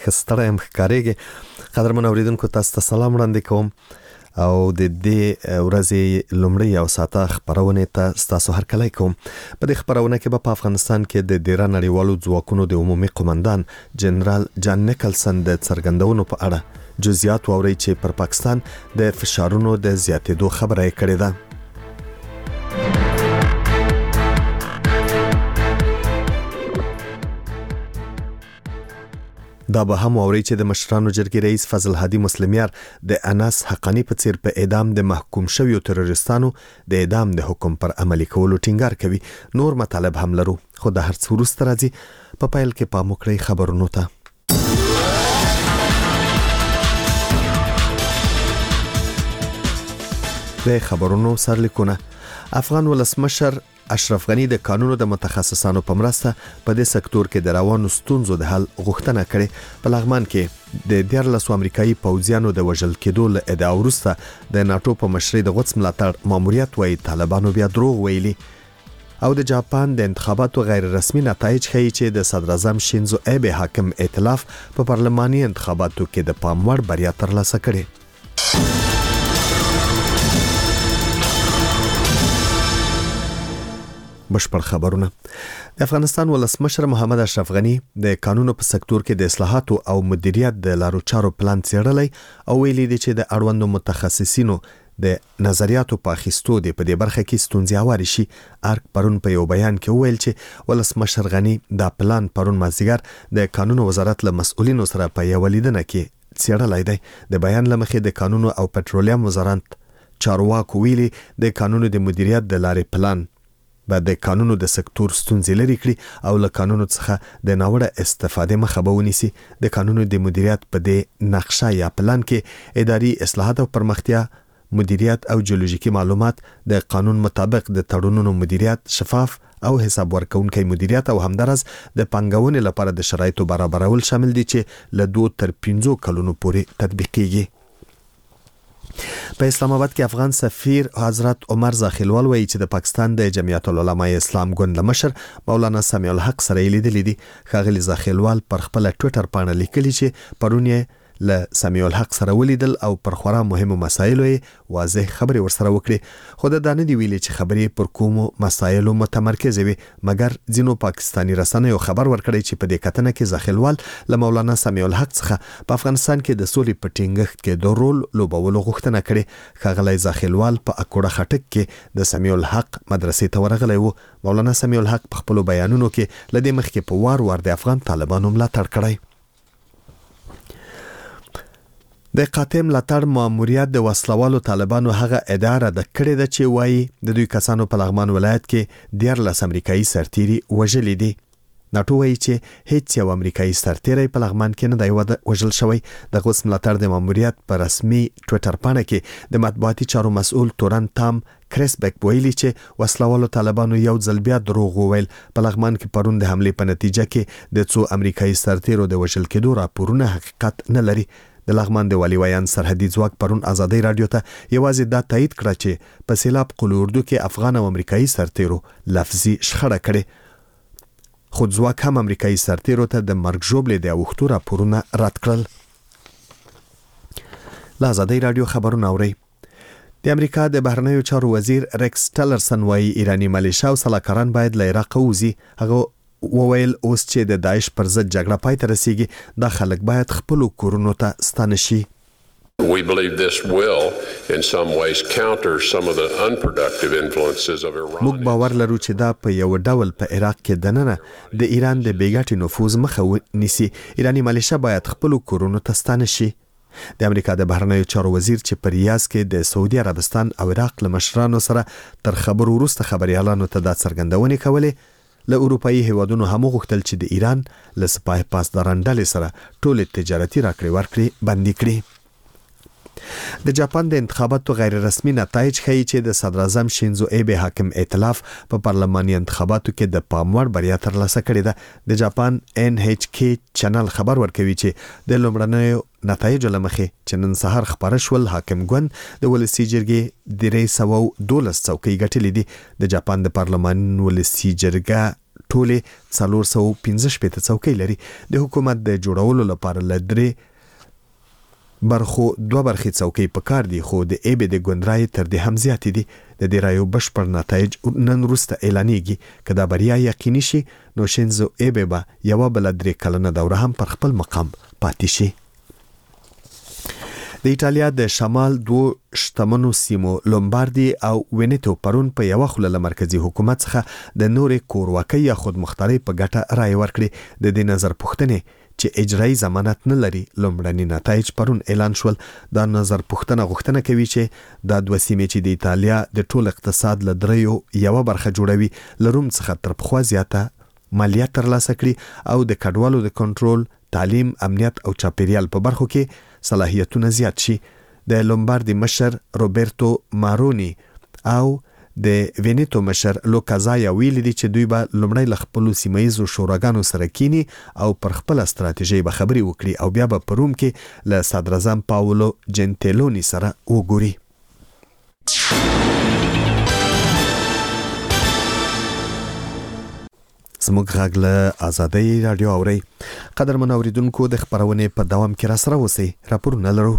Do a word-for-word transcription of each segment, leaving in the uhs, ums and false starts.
خستړی هم ښکارېږي. قدرمن اوریدونکو تاسو ته سلام وړاندې کوم او د دې ورځې لومړی او ساته خبرونه ته تاسو هرکلی کوم. په دې خبرونه کې به په افغانستان کې د ډیره نړیوالو ځواکونو د عمومي قومندان جنرال جان نیکلسن د څرګندونو په اړه جزئیات واورئ چې پر پاکستان د فشارونو د زیاتېدو خبره یې کړې ده. دا به هم واوري چې د مشرانو جرګې رئیس فضل هادي مسلمیار د انس حقانی په څیر په اعدام د محکوم شویو تروریستانو د اعدام د حکم پر عملي کولو ټینګار کوي. نور مطالب هم لرو خو د هر څه وروسته راځي. په پیل کې پام وکړئ خبرونو ته. د خبرونو سرلیکونه. افغان ولسمشر اشرف غنی د قانونو د متخصصانو په مرسته په دې سکتور کې د روانو ستونزو د حل غوښتنه کړې. په لغمان کې د دیارلسو امریکایي پوځیانو د وژل کېدو له ادعا وروسته د ناتو په مشرۍ د غوڅ ملاتړ ماموریت وایي طالبانو بیا دروغ ویلي. او د جاپان د انتخاباتو غیر رسمي نتایج ښیي چې د صدر اعظم شینزو ایبه حاکم ائتلاف په پارلماني انتخاباتو کې د پام وړ بریا ترلاسه کړې. بشپړ خبرونه. د افغانستان ولسمشر محمد اشرف غنی د قانونو په سکتور کې د اصلاحاتو او مدیریت د لارو چارو پلان څیړلی او ویلي دی چې د اړوندو متخصصینو د نظریاتو په اخیستو دی په دې برخه کې ستونزې هوارې شي. ارګ پرون په یو بیان کې وویل چې ولسمشر غنی دا پلان پرون مازدیګر د قانونو وزارت له مسؤلینو سره په یو لیدنه کې څیړلی دی. د بیان له مخې د قانونو او پټرولیم وزارت چارواکو ویلي د قانونو د مدیریت د لارې پلان به د قانونو د سکتور ستونزې لري کړي او له قانونو څخه د ناوړه استفادې مخه به ونیسي. د قانونو د مدیریت په دې نقشه یا پلان کې اداري اصلاحات او پرمختیا، مدیریت او جیولوژیکي معلومات، د قانون مطابق د تړونونو مدیریت، شفاف او حساب ورکونکي مدیریت او همدارس د پانګونې لپاره د شرایطو برابرول شامل دي چې له دوه تر پنځو کلونو پورې تطبیقیږي. په اسلام آباد کې افغان سفیر حضرت عمر زاخیلوال وایي چې د پاکستان د جمعیت العلماء اسلام ګوند مشر مولانا سمیع الحق سره لیدلې دي. ښاغلي زاخیلوال پر خپل ټوئیټر باندې لیکلي چې پرون یې له سمیع الحق سره ولیدل او پر خورا مهمو مسایلو یې واضح خبرې ورسره وکړي. خو د دانه دی ویلي چې خبرې پر کومو مسایلو متمرکز وي، مګر ځینو پاکستانی رسنیو خبر ورکړی چې په دې کتنه کې زاخیلوال له مولانا سمیع الحق څخه په افغانستان کې د سولې په ټینګښت کې د رول لوبولو غوښتنه کړې. ښاغلی زاخیلوال په اکوړه خټک کې د سمیع الحق مدرسې ته ورغلی و. مولانا سمیع الحق په خپلو بیانونو کې له دې مخکې په وار وار د افغان طالبانو ملاتړ کړی. د قاطع ملاتړ ماموریت د وسلوالو طالبانو هغه ادعا رد کړې ده چې وایي د دوی کسانو په لغمان ولایت کې دیارلس امریکایي سرتیري وژلي دي. ناټو وایي چې هیڅ یو امریکایي سرتیری په لغمان کې نه دی وژل شوی. د غوث ملاتړ د ماموریت په رسمي ټوئیټر باندې کې د مطبوعاتي چارو مسؤل تورن تام کریسبک ویلي چې وسلوالو طالبانو یو ځل بیا دروغ وویل. په لغمان کې پرون د حملې په نتیجه کې د څو امریکایي سرتیرو د وژل کېدو راپورونه حقیقت نه لري. د لغمان د والی ویان سرحدي ځواک پرون آزادۍ رادیو ته یوازې دا تایید کړه چې په سیلاب قل اردو کې افغان او امریکایي سرتیرو لفظي شخړه کړې. خو ځواک هم امریکایي سرتیرو ته د مرګ ژوبلې د اوښتو راپورونه رد کړل. له آزادۍ رادیو خبرونه اورئ. د امریکا د بهرنیو چارو وزیر ریکس ټلرسن وایي ایرانی ملیشه او سلاکاران باید له عراق ووځي. هغه وویل اوس چې د داعش پر ضد جګړه پای ته رسیږي، دا خلک باید خپل کورونو ته ستانه شي. We believe this will in some ways counter some of the unproductive influences of Iran. موږ باور لرو چې دا په یو ډول په عراق کې دننه د ایران د بیګټي نفوذ مخه ونیسي. ایرانی ملیشه باید خپل کورونو ته ستانه شي. د امریکا د بهرنیو چارو وزیر چې په ریاض کې د سعودي عربستان او عراق له مشرانو سره تر خبرو وروسته خبريالانو ته دا څرګندونې کولې. له اروپאי هیوادونو هم غوښتل چې د ایران له سپاه پاسداران ډلې سره ټول تجارتي راکړې ورکړې بندي کړي. د جاپان د انتخاباتو غیر رسمي نتایج ښیي چې د صدر اعظم شینزو ایبه حاکم ائتلاف په پارلماني انتخاباتو کې د پام وړ بریا ترلاسه کړې ده. د جاپان ان ایچ کی چینل خبر ورکوي چې د لومړنیو نتایج لمخې چې نن سهار خبره شول حاکم ګوند د ولسی جرګې درې سوه دولس څوکۍ ګټلې دي. د جاپان د پارلمان ولسی جرګه ټولې څلور سوه پنځه شپېته څوکۍ لري. د حکومت د جوړولو لپاره له درې برخو دوه برخې څوکۍ په کار دي، خو د ایبې د ګوندرای تر دې هم زیاتې دي. د دې رایو بشپړ نتایج نن وروسته اعلانېږي. که دا بریا یقیني شي نو شینزو ایبې به یوه بله درې کلنه دوره هم پر خپل مقام پاتې شي. د ایټالیا د شمال دوه شتمنو سیمو لومباردي او وینیتو پرون په یوه خوله له مرکزي حکومت څخه د نورې کورواکۍ یا خودمختارۍ په ګټه رایې ورکړې. د دې نظر پوښتنې چې اجرایي ضمانت نه لري لومړني نتایج پرون اعلان شول. دا نظر پوښتنه غوښتنه کوي چې دا دوه سیمې چې د ایټالیا د ټول اقتصاد له دریو یوه برخه جوړوي له روم څخه تر پخوا زیاته مالیات ترلاسه کړي او د کډوالو د کنټرول، تعلیم، امنیت او چاپیریال په برخو کې صلاحیتونه زیات شي. د لومباردي مشر روبرتو مارونی او د وینیتو مشر لوکازایا ویلي دي چې دوی به لومړی له خپلو سیمهیزو شوراګانو سره کینی او پر خپله ستراتیژۍ به خبرې وکړي او بیا به په روم کې له صدراعظم پاولو جنتیلوني سره وګوري. زموږ غږ له آزادۍ راډیو اورئ. قدرمن اوریدونکو د خپرونې په دوام کې را سره اوسئ. راپورونه لرو.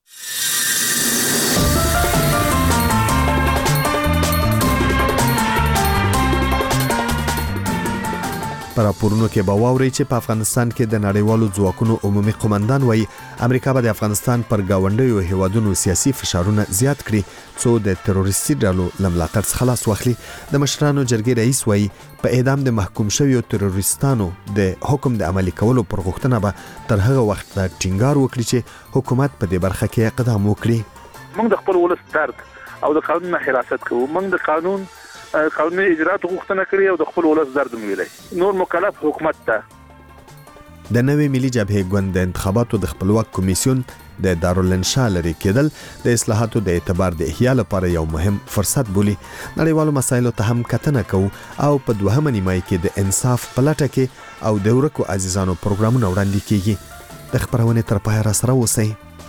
په راپورونو کې به واورئ چې په افغانستان کې د نړیوالو ځواکونو عمومي قومندان وایي امریکا به د افغانستان پر ګاونډیو هیوادونو سیاسي فشارونه زیات کړي څو د تروریستي ډلو له ملاتړ څخه خلاص واخلي. د مشرانو جرګې رئیس وایي په اعدام د محکوم شویو تروریستانو د حکم د عملي کولو پر غوښتنه به تر هغه وخت ټینګار وکړي چې حکومت په دې برخه کې اقدام وکړي. موږ د خپل ولس درد او د قانون حراست کوو. موږ د قانون قانوني اجرات غوښتنه کړې او د خپل ولس درد ویلي. نور مکلف حکومت ته. د نوې ملي جبهې ګوند د انتخاباتو د خپلواک کمیسیون د دارالانشا لري کېدل د اصلاحاتو د اعتبار د احیا لپاره یو مهم فرصت بولي. نړیوالو مسایلو ته هم کتنه کوو او په دوهمه نیمایي کې د انصاف په لټه کې او د ورکو عزیزانو پروګرامونه وړاندې کیږي. د خپرونې تر پایه را سره اوسئ.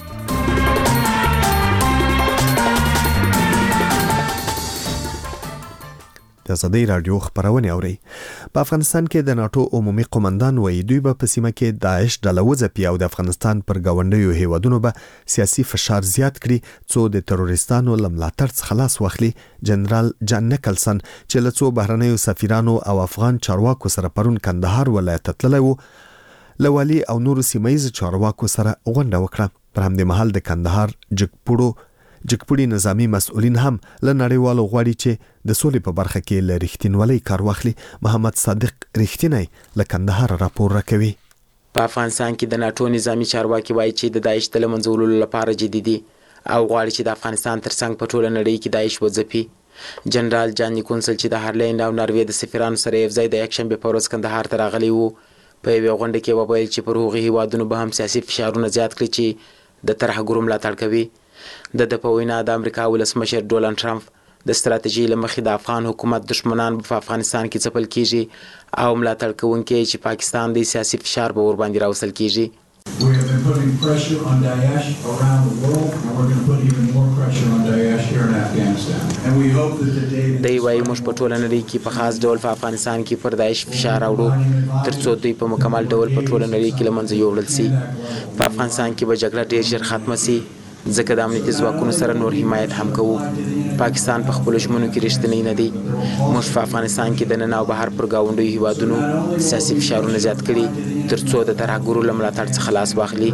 د آزادۍ راډیو خپرونه اوري. په افغانستان کې د ناتو عمومي قومندان وایي دوی به په سیمه کې داعش ډله وځپي او د افغانستان پر ګاونډیو هیوادونو به سیاسي فشار زیات کړي څو د تروریستانو له ملاتړ څخه خلاص واخلي. جنرال جان نیکلسن چې له څو بهرنیو سفیرانو او افغان چارواکو سره پرون کندهار ولایت ته تللی و له والي او نورو سیمهیزو چارواکو سره غونډه وکړه. پر همدې مهال د کندهار جګپوړو جګپوړي نظامی مسؤلین هم له نړیوالو غواړي چې د سولې په برخه کې له رښتینولۍ کار واخلي. محمد صادق رښتینی له کندهار راپور راکوي. په افغانستان کې د ناتو نظامی چارواکي وایي چې د داعش د له منځه وړلو لپاره جدي دي او غواړي چې د افغانستان ترڅنګ په ټوله نړۍ کې داعش وځپي. جنرال جان نیکلسن چې د هارلینډ او ناروې د سفیرانو سره یو ځای د یکشنبې په ورځ کندهار ته راغلی و په یوې غونډه کې وویل چې پر هغو هیوادونو به هم سیاسي فشارونه زیات کړي چې د ترهګرو ملاتړ کوي. د د په وینا د امریکا ولسمشر ډونالډ ټرمپ د ستراتیژۍ له مخې د افغان حکومت دشمنان په افغانستان کې ځپل کیږي او ملاتړ کوونکي چې پاکستان د سیاسي فشار به ورباندې راوستل کیږي. We have been putting pressure on Daesh around the world and we're going to put even more pressure on Daesh here in Afghanistan. And we hope that the day دی وايي موږ په ټوله نړۍ کې په خاص ډول په افغانستان کې پر داعش فشار راوړو ترڅو دوی په مکمل ډول په ټوله نړۍ کې له منځه یوړل سي. په افغانستان کې به جګړه ډېر ژر ختمه سي ځکه د امنیتي ځواکونو سره نور حمایت هم کوو. پاکستان په خپلو ژمنو کې رښتینی نه دی. موږ په افغانستان کې د ننه او بهر پر ګاونډیو هیوادونو سیاسي فشارونه زیات کړي ترڅو د ترهګرو له ملاتړ څخه خلاص واخلي.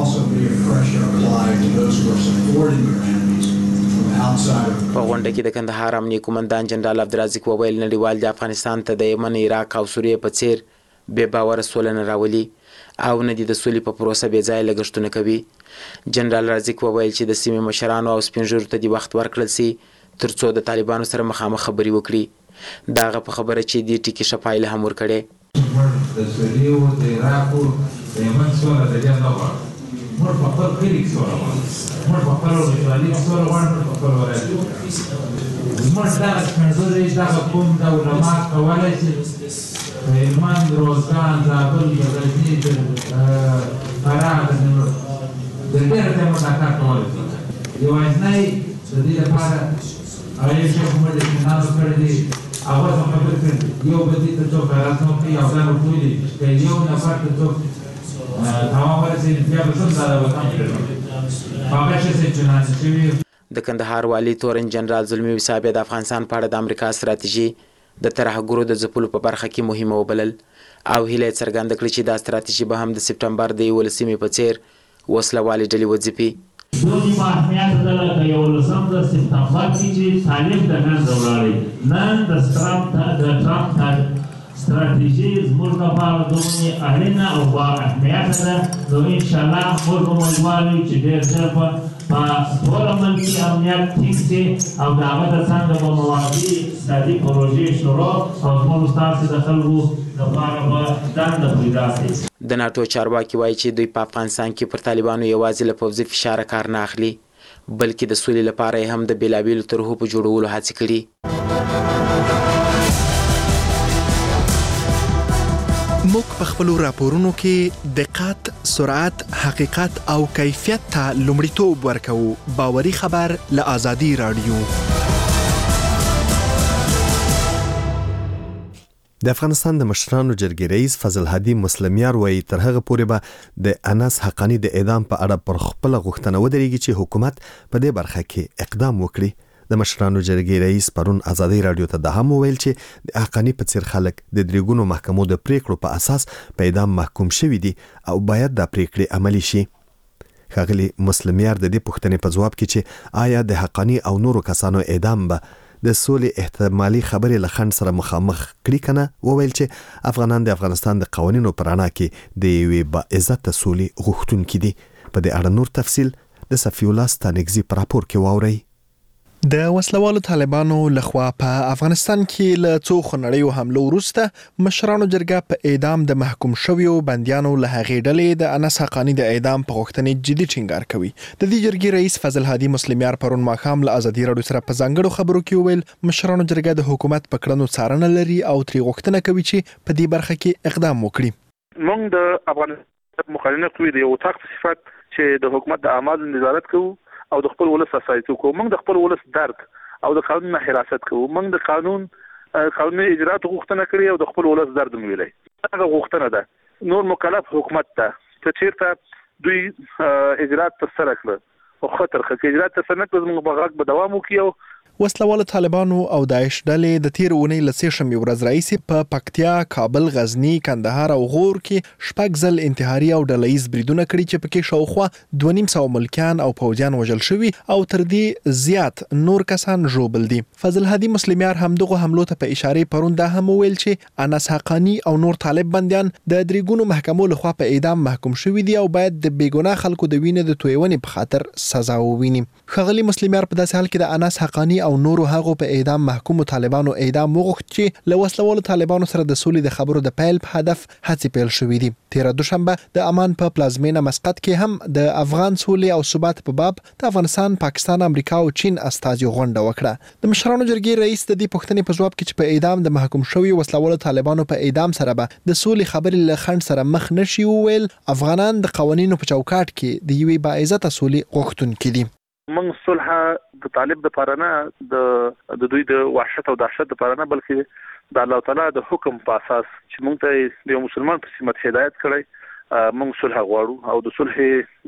په غونډه کې د کندهار امنیه قومندان جنرال عبدالرزاق وویل نړیوال د افغانستان ته د یمن، عراق او سوریې په څیر بې باوره سوله نه راولي او نه دي د سولې په پروسه بې ځایه لګښتونه کوي. جنرال رازق وویل چې د سیمې مشرانو او سپین ږیرو ته دې وخت ورکړل سي ترڅو د طالبانو سره مخامخ خبرې وکړي. د هغه په خبره چې دې ټکي ښه پایله هم ورکړې. د سوریې او د عراق او د یمن سوله د جنګ غواړو. موږ په خپل کلي کې سوله غواړو. موږ په خپل ولسوالۍ کې سوله غواړو. موږ په خپل ولایت کې. زموږ دغه سپین ږیري دغه قوم د علما کولی شي هلمند، روزګان، زابل، د غزني، د فراه د ډېرو ځایونو ملاتړ کولی شي. یوازینی د دې لپاره هغه یو شی کومه د اطمینان کړی دی هغه څه خبرې کړي یو بل ته څوک راتنو کوي او دا ټولې که یو نفر ته څوک هغه ورسېږي بیا به څوم دا به کم کړي هغه شی چې چنانچه شوي. د کندهار والي تورن جنرال زلمي وصابی د افغانستان په اړه د امریکا ستراتیژي د ترهګرو د ځپلو په برخه کې مهمه وبلل او هیله یې څرګنده کړه چې دا ستراتیژي به هم د سپټمبر د یولسمې په څیر وسله والې ډلې وځپي. دوی په اهمیت ده لکه یولسم د سپټمبر کې چې طالب د منځه ولاړی نن د ټرمپ د ټرمپ ستراتیژي زموږ لپاره دومره اړینه او با اهمیت ده نو انشاءالله موږ امیدوار یو چې ډېر ژر به په ټوله ملکي امنیت ټینګ شي او د هغه د څنګه به موازي اقتصادي پروژې شروع او زموږ ستاسې د خلکو لپاره به دنده پیدا کړي. د ناټو چارواکي وایي چې دوی په افغانستان کې پر طالبانو یوازې له پوځي فشاره کار نه اخلي بلکې د سولې لپاره یې هم د بېلابېلو طرحو په جوړولو هڅې کړي. موږ په خپلو راپورونو کې دقت، سرعت، حقیقت او کیفیت ته لومړیتوب ورکوو. باوري خبر له آزادي رادیو. د افغانستان د مشرانو جرګې رئیس فضل هادي مسلمیار وایي تر هغه پورې به د انس حقانی د اعدام په اړه پر خپل غوښتنه ودرېږي چې حکومت په دې برخه کې اقدام وکړي. د مشرانو جرګې رئیس پرون آزادي رادیو ته د هم ویل چې د حقانی په څیر خلک د دریګونو محکمو د پریکړو په اساس په اعدام محکوم شوي دي او باید د پریکړې عملی شي. ښاغلي مسلمیار د دې پوښتنې په ځواب کې چې آیا د حقانی او نورو کسانو اعدام به د سولې احتمالي خبرې له خنډ سره مخامخ کړي کنه وویل چې افغانان د افغانستان د قوانینو پر اړه کې د یوې با عزت سولې غوښتونکي دي. په دې اړه نور تفصیل د صفی الله ستانګزي په راپور کې واورئ. د وسلوالو طالبانو لخوا په افغانستان کې له څو خونړیو حملو وروسته مشرانو جرګه په اعدام د محکوم شویو بندیانو له هغې ډلې د انس حقانی د اعدام په غوښتنې جدي ټینګار کوي. د دې جرګې رئیس فضل هادي مسلمیار پرون ماښام له آزادي رادیو سره په ځانګړو خبرو کې وویل مشرانو جرګه د حکومت په کړنو څارنه لري او ترې غوښتنه کوي چې په دې برخه کې اقدام وکړي. موږ د افغانستان مخالفه کوي د یو تاق صفات چې د حکومت د اعمالو نظارت کوو او د خپل ولس اساسي کوو. موږ د خپل ولس درد او د قانون نه حراست کوو. موږ د قانون قانوني اجرات غوښتنه کړې او د خپل ولس درد مو ویلای. هغه غوښتنه ده نور مکلف حکومت ته چې چیرته دوی اجرات ترسره کړل او خطر خکې اجرات ترسره کړل موږ په غاک به دوام وکړو. وسلوالو طالبانو او داعش ډلې د تیر اونۍ له سې شنبې ورځ راهیسې په پکتیا، کابل، غزنی، کندهار او غور کې شپږ ځل انتحاري او ډلهییز بریدونه کړي چې پکې شاوخوا دوه نیم سوه ملکیان او پوځیان وژل شوي او تر دې زیات نور کسان ژوبل دي. فضل هادي مسلمیار همدغه حملو ته په اشاره پرون دا هم ویل چې انس حقانی او نور طالب بندیان د دریګونو محکمو لخوا په اعدام محکوم شوي دي او باید د بیګناه خلکو د وینې د تویونې په خاطر سزا وویني. ښاغلي مسلمیار په داسې حال کې د انس حقانی او نورو هغو په اعدام محکومو طالبانو اعدام وغوښت چې له وسلوالو طالبانو سره د سولې د خبرو د پیل په هدف هڅې پیل شوې دي. تیره دوشنبه د امان په پلازمینه مسقط کې هم د افغان سولې او ثبات په باب د افغانستان، پاکستان، امریکا او چین استازي غونډه وکړه. د مشرانو جرګې رئیس د دې پوښتنې په ځواب کې چې په اعدام د محکوم شوي وسلوالو طالبانو په اعدام سره به د سولې خبرې له خنډ سره مخ نشي وویل افغانان د قوانینو په چوکاټ کې د یوې باعزته سولې غوښتونکي دي. موږ صلح د طالب د پاره نه د د دوی د وحشت او دهشت د پاره نه بلکې د الله تعالی د حکم په اساس چې موږ ته یو مسلمان په سمت هدایت کړی موږ صلح غواړو او د صلح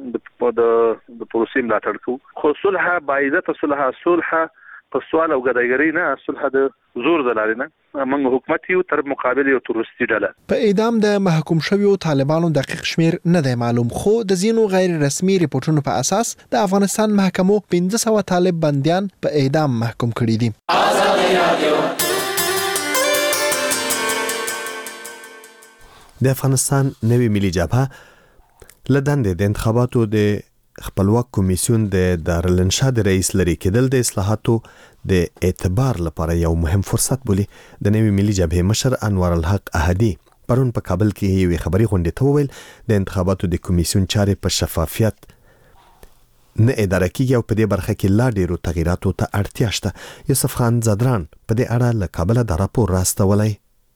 د د پروسې ملاتړ کوو. خو صلح باعزت صلح صلح په سوال او غدایګری نه صلح د زور زلاري نه موږ حکومت یو تر مقابل یو تروریستي ډله. په اعدام د محکوم شویو طالبانو دقیق شمیر نه دی معلوم خو د ځینو غیر رسمي ریپورتونو په اساس د افغانستان محکمو پنځه سوه طالب بندیان په اعدام محکوم کړي دي. د افغانستان نوی ملي جبهه لدند د انتخاباتو د خپلواک کمیسیون د دارالانشا د رئیس لري کېدل د اصلاحاتو د اعتبار لپاره یو مهم فرصت بولي. د نوی ملي جبهه مشر انور الحق احدی پرون په کابل کې یو خبري غونډه ته وویل د انتخاباتو د کمیسیون چارې په شفافیت نه اداره کیږي او په دې برخه کې لا ډیرو تغییراتو ته اړتیا شته. یوسف خان زادران په دې اړه له کابل د راپور راستولای.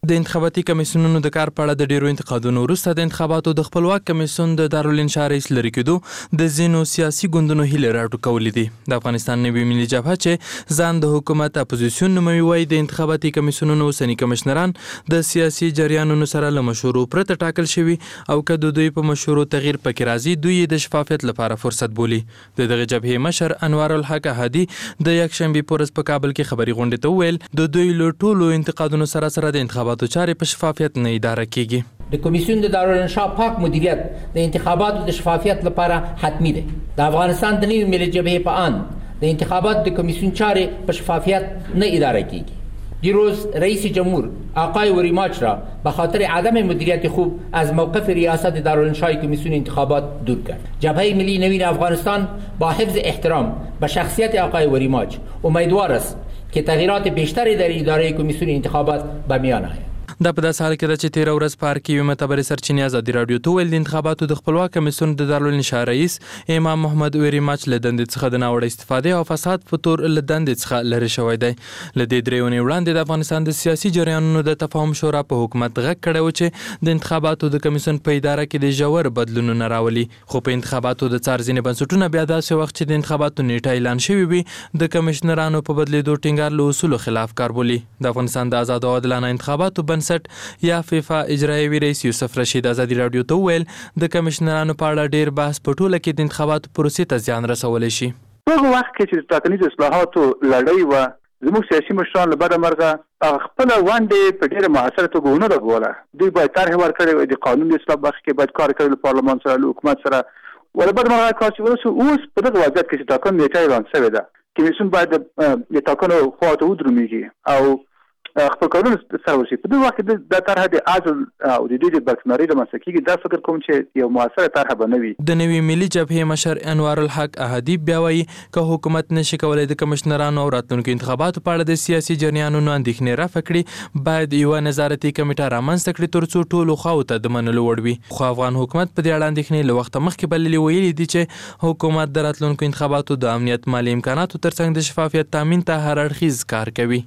د انتخاباتي کمیسیونونو د کار په اړه د ډیرو انتقادونو وروسته د انتخاباتو د خپلواک کمیسیون د دارالانشا رئیس لري کېدو د ځینو سیاسي ګوندونو هیلې راټوکولې دي. د افغانستان نوي ملي جبهه چې ځان د حکومت اپوزیسیون نوموي وایي د انتخاباتي کمیسیونونو اوسني کمشنران د سیاسي جریانونو سره له مشورو پرته ټاکل شوي او که د دوی په مشورو تغییر پکې راځي دوی د شفافیت لپاره فرصت بولي. د دغه جبهې مشر انوار الحق احدي د یکشنبې په ورځ په کابل کې خبري غونډې ته وویل د دوی له ټولو انتقادونو سره سره د انتخاباتو چارې په شفافیت نه اداره کیږي. د کمیسیون د دارالانشا پاک مدیریت د انتخاباتو د شفافیت لپاره حتمی دی. د افغانستان د نوي ملي جبهې په آن د انتخاباتو د کمیسیون چارې په شفافیت نه اداره کیږي. دیروز رئیس جمهور آقای وریماچ را به خاطر عدم مدیریت خوب از موقف ریاست دارالانشای کمیسیون انتخابات دور کرد. جبهه ملی نوین افغانستان با حفظ احترام به شخصیت آقای وریماچ امیدوار است که تغییرات بیشتری در اداره کمیسیون انتخابات به میان آید. دا په داسې حال کې ده چې تیره ورځ په ارکیو یوې معتبرې سرچینې ازادي راډیو ته وویل د انتخاباتو د خپلواک کمیسیون د دارالانشا رئیس امام محمد ویریماچ له دندې څخه د ناوړه استفادې او فساد په تور له دندې څخه لرې شوی دی. له دې درې اونۍ وړاندې د افغانستان د سیاسي جریانونو د تفاهم شورا په حکومت غږ کړی و چې د انتخاباتو د کمیسیون په اداره کې د ژور بدلونونه راولي. خو په انتخاباتو د څار ځینې بنسټونه بیا داسې وخت چې د انتخاباتو نیټه اعلان شوې وي د کمیشنرانو په بدلېدو ټینګار له اصولو خلاف کار بولي. د افغانستان د آزاد او عادلانه انتخاباتو بنسټ یا فیفا اجرایوي رئیس یوسف رشید ازادي راډیو ته وویل د کمشنرانو په اړه ډیر بحث په ټوله کې د انتخاباتو پروسې ته زیان رسولی شي. په هغه وخت کې چې د ټاکنیزو اصلاحاتو لړۍ وه زموږ سیاسي مشران له بده مرغه هغه خپله ونډې په ډېره مؤثره توګه ونه رغوله. دوی باید طرحې ورکړې وای د قانون د اصلاح برخه کې باید کار کړی له پارلمان سره له حکومت سره ولا بده مرغه کار چې ورسو اوس په دغه وضعیت کې چې ټاکنې نیټه اعلان شوې ده کمیسیون باید د ټاکنو خواته ودرومیږي او خپل کارونه سره وشي. په دې وخت کې د طرحه د عزل او د دوی د برکناري رامنځته کېږي. دا فکر کوم چې یو مؤثره طرحه به نه وي. د نوي ملي جبهې مشر انوار الحق احدي بیا وایي که حکومت نشي کولی د کمشنرانو او راتلونکو انتخاباتو په اړه د سیاسي جریانونو اندېښنې رفع کړي باید یوه نظارتي کمیټه رامنځته کړي تر څو ټولو خواو ته د منلو وړ وي. خو افغان حکومت په دې اړه اندېښنې له وخته مخکې بللي ویلي دي چې حکومت د راتلونکو انتخاباتو د امنیت مالي امکاناتو ترڅنګ د شفافیت تامین ته هر اړخیز کار کوي.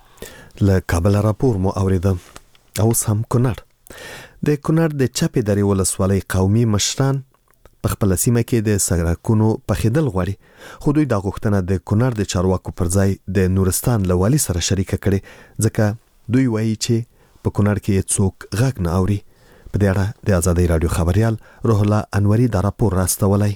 له کابل راپور مو اوریده. اوس هم کونړ. د کونړ د چپې درې ولسوالۍ قومي مشران په خپل سیمه کې د سړکونو پخېدل غواړي خو دوی دا غوښتنه د کونړ د چارواکو پر ځای د نورستان له والي سره شریکه کړې ځکه دوی وایي چې په کونړ کې څوک غږ نه اوري. په دې اړه د ازادي راډیو خبريال روح الله انوري دا راپور راستولی.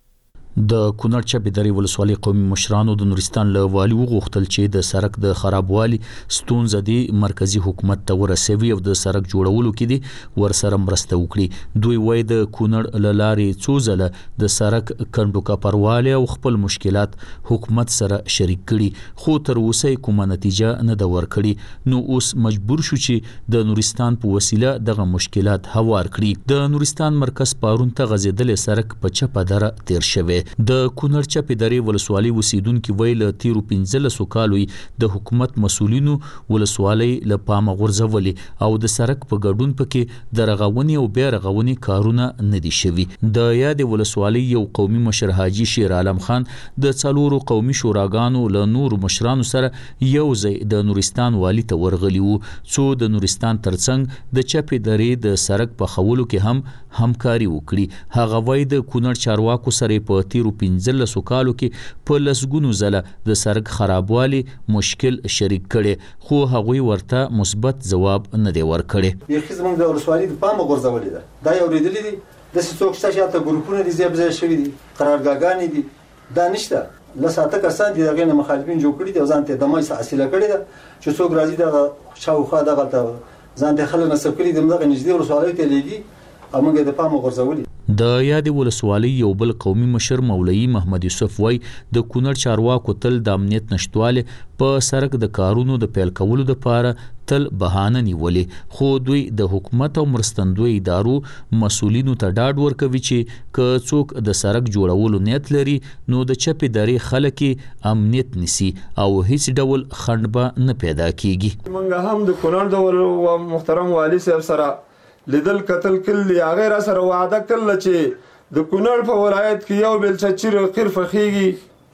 د کونړ چپې درې ولسوالۍ قومي مشرانو د نورستان له والي وغوښتل چې د سړک د خرابوالي ستونزه د مرکزی حکومت ته ورسوي او د سړک جوړولو کې دي ورسره مرسته وکړي. دوی وایي د کونړ له لارې څو ځله د سړک کنډو کپروالی او خپل مشکلات حکومت سره شریک کړي خو تر اوسه کومه نتیجه نه ده ورکړي. نو اوس مجبور شو چې د نورستان په وسیله دغه مشکلات هوار کړي. د نورستان مرکز پارون ته غځېدلې سړک په چپه دره تیر شوی. د کونړ چپې درې ولسوالۍ اوسیدونکي وایي له تیرو پنځلسو کالو د حکومت مسؤلینو ولسوالۍ له پامه غورځولې او د سړک په ګډون پکې د رغونې او بیا رغونې کارونه نه دي شوي. د یادې ولسوالۍ یو قومي مشر حاجي شیر عالم خان د څلورو قومي شوراګانو له نورو مشرانو سره یو ځای د نورستان والي ته ورغلي وو څو د نورستان ترڅنګ د چپې درې د سړک په خولو کې هم همکاري وکړي. هغه وایي د کونړ چارواکو سره په تیرو پنځلسو کالو کې په لسګونو ځله د سړک خرابوالي مشکل شریک کړي خو هغوی ورته مثبت ځواب نه دی ورکړی. یخي زموږ د ولسوالۍ د پامه غورځولې ده. دا یو اورېدلي دي داسې څوک شته چې هلته ګروپونه دي ځای په ځای شوي دي قرارګاهګانې دي دا نشته. لس اته کسان دي د هغې نه مخالفین جوړ کړي دي او ځان ته دمه حاصله کړې ده چې څوک راځي دغه شاوخوا دغلته ځان ته خلک نصب کړي دي همدغه نږدې ولسوالیو ته لیږي او موږ د پامه غورځولي. د یادې ولسوالۍ یو بل قومي مشر مولوي محمد یوسف وای د کونړ چارواکو تل د امنیت نشتواله په سړک د کارونو د پیل کولو لپاره تل بهانه نیولې خو دوی د حکومت او مرستندوی ادارو مسؤلینو ته ډاډ ورکوي چې که څوک د سړک جوړولو نیت لري نو د چپې درې خلک امنیت نیسي او هیڅ ډول خنډ به نه پیدا کیږي. موږ هم د کونړ د محترم والي صاحب سره لیدل قتل کلی هغه را سره وعده کړل چې د کونړ په ولایت کې یو بل چچیر قیر فخیږي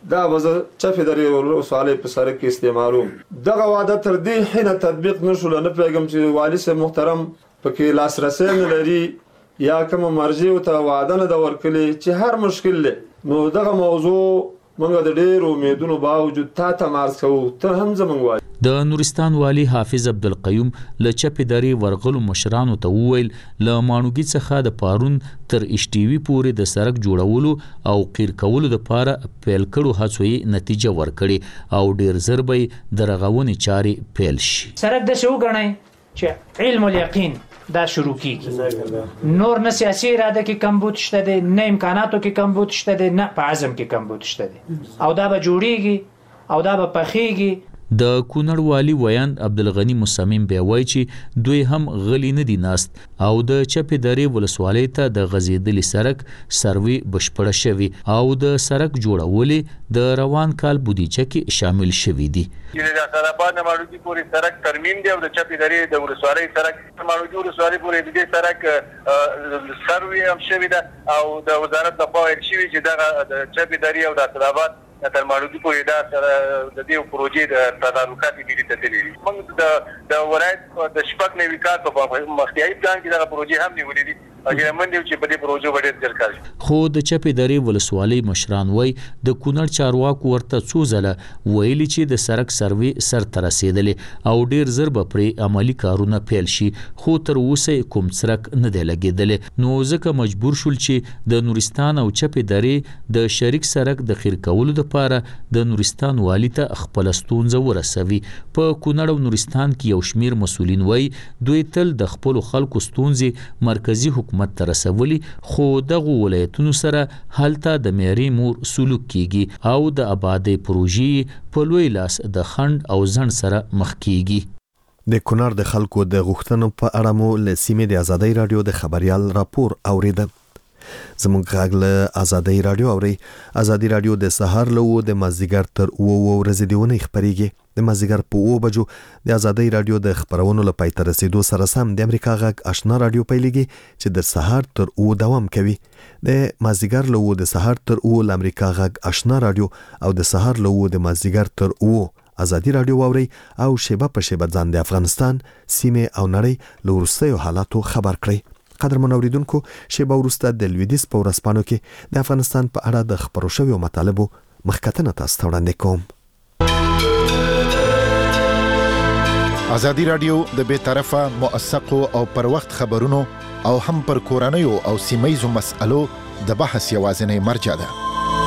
دا وزه چفې درې ولسوالۍ په سرک کې استعمالوم. دغه وعده تر دې حینه تطبیق نه شوله. نه پوهېږم چې والي صاحب محترم پکې لاسرسی نه لري یا کومه مرجع ته وعده نه ده ورکړې چې هر مشکل دی. نو دغه موضوع موږ د ډېرو امیدونو باوجود تا ته مارس کوو. ته هم زموږ وایي. د نورستان والی حافظ عبدالقیوم له چپې درې ورغلو مشرانو ته وویل له ماڼوګي څخه د پارون تر اشټیوي پورې د سړک جوړولو او قیر کولو دپاره پیل کړو هڅو یې نتیجه ورکړې او ډېر ژر به یې د رغونې چارې پیل شي. سړک داسې وګڼئ چې علم الیقین دا شروع کیږي. نور نه سیاسي اراده کې کمبود شته دی، نه امکاناتو کې کمبود شته دی، نه په عزم کې کمبود شته دی، او دا به جوړیږي او دا به پخیږي. د کونړ والی ویاند عبدالغنی مصمم بیا وایي چې دوی هم غلی نه دي ناست او د چپې درې ولسوالۍ ته د غځېدلي سړک سروې بشپړه شوي او د سړک جوړولې د روان کال بودیجه کې شامل شوي دي. د اسداباد نه ماڼوګي پورې سړک ترمیم دی او د چپې درې د ولسوالۍ سړک ماڼوګي ولسوالۍ پورې د دې سړک سروې هم شوي ده او د وزارت لخوا ویل شوي چې دغه د چپې درې او د اسداباد تر ماڼوګي پورې دا د دې پروژې د تدارکات ملي ته تللي دي. موږ د د ولایت د شپږ نوي کال په مخکې پلان کې دغه پروژې هم نیولې دي چې من دی چې په دې پروژو باندې ډېر کار شي. خو د چپې درې ولسوالۍ مشران وایي د کونړ چارواکو ورته څو ځله ویلي چې د سړک سروې سر ته رسېدلې او ډېر ژر به پرې عملي کارونه پیل شي خو تر اوسه کوم څرک نه دی لګېدلی. نو ځکه مجبور شول چې د نورستان او چپې درې د شریک سړک د قیر کولو دپاره د نورستان والي ته خپله ستونزه ورسوي. په کونړ او نورستان کې یو شمېر مسؤلین وایي دوی تل د خپلو خلکو ستونزې مرکزي حکومت ته رسولي خو دغو ولایتونو سره هلته د معیاري مور سلوک کیږي او د آبادۍ پروژې په لوی لاس د خنډ او ځنډ سره مخ کیږي. د کونړ د خلکو د غوښتنو په اړه مو له سیمې د ازادۍ راډیو د خبريال راپور اوریده. زموږ غږ له ازادۍ راډیو اوري. ازادۍ راډیو د سهار له اوه د مازدیګر تر اوه ورځې د ونې خبريږي. د مازدیګر په اوه بجو د ازادۍ راډیو د خبرونو له پای ته رسیدو سره سم د امریکا غږ آشنا راډیو پیلېږي چې د سهار تر اوه دوام کوي. د مازدیګر له اوه د سهار تر اوه له امریکا غږ آشنا راډیو او د سهار له اوه د مازدیګر تر اوه ازادي راډیو واوري او شیبه په شیبه ځان د افغانستان سیمه او نړۍ له وروستیو حالاتو خبر کړئ. قدر منوریدونکو شیبه وروسته د لویدیځ په ورځپاڼو کې د افغانستان په اړه د خبرو شویو مطالبو مخکتنه تاسو ته وړاندې کوم. ازادي راډیو د بې طرفه موثقو او پر وخت خبرونو او هم پر کورنیو او سیمایي مسألو د بحث یوازینی مرجع ده.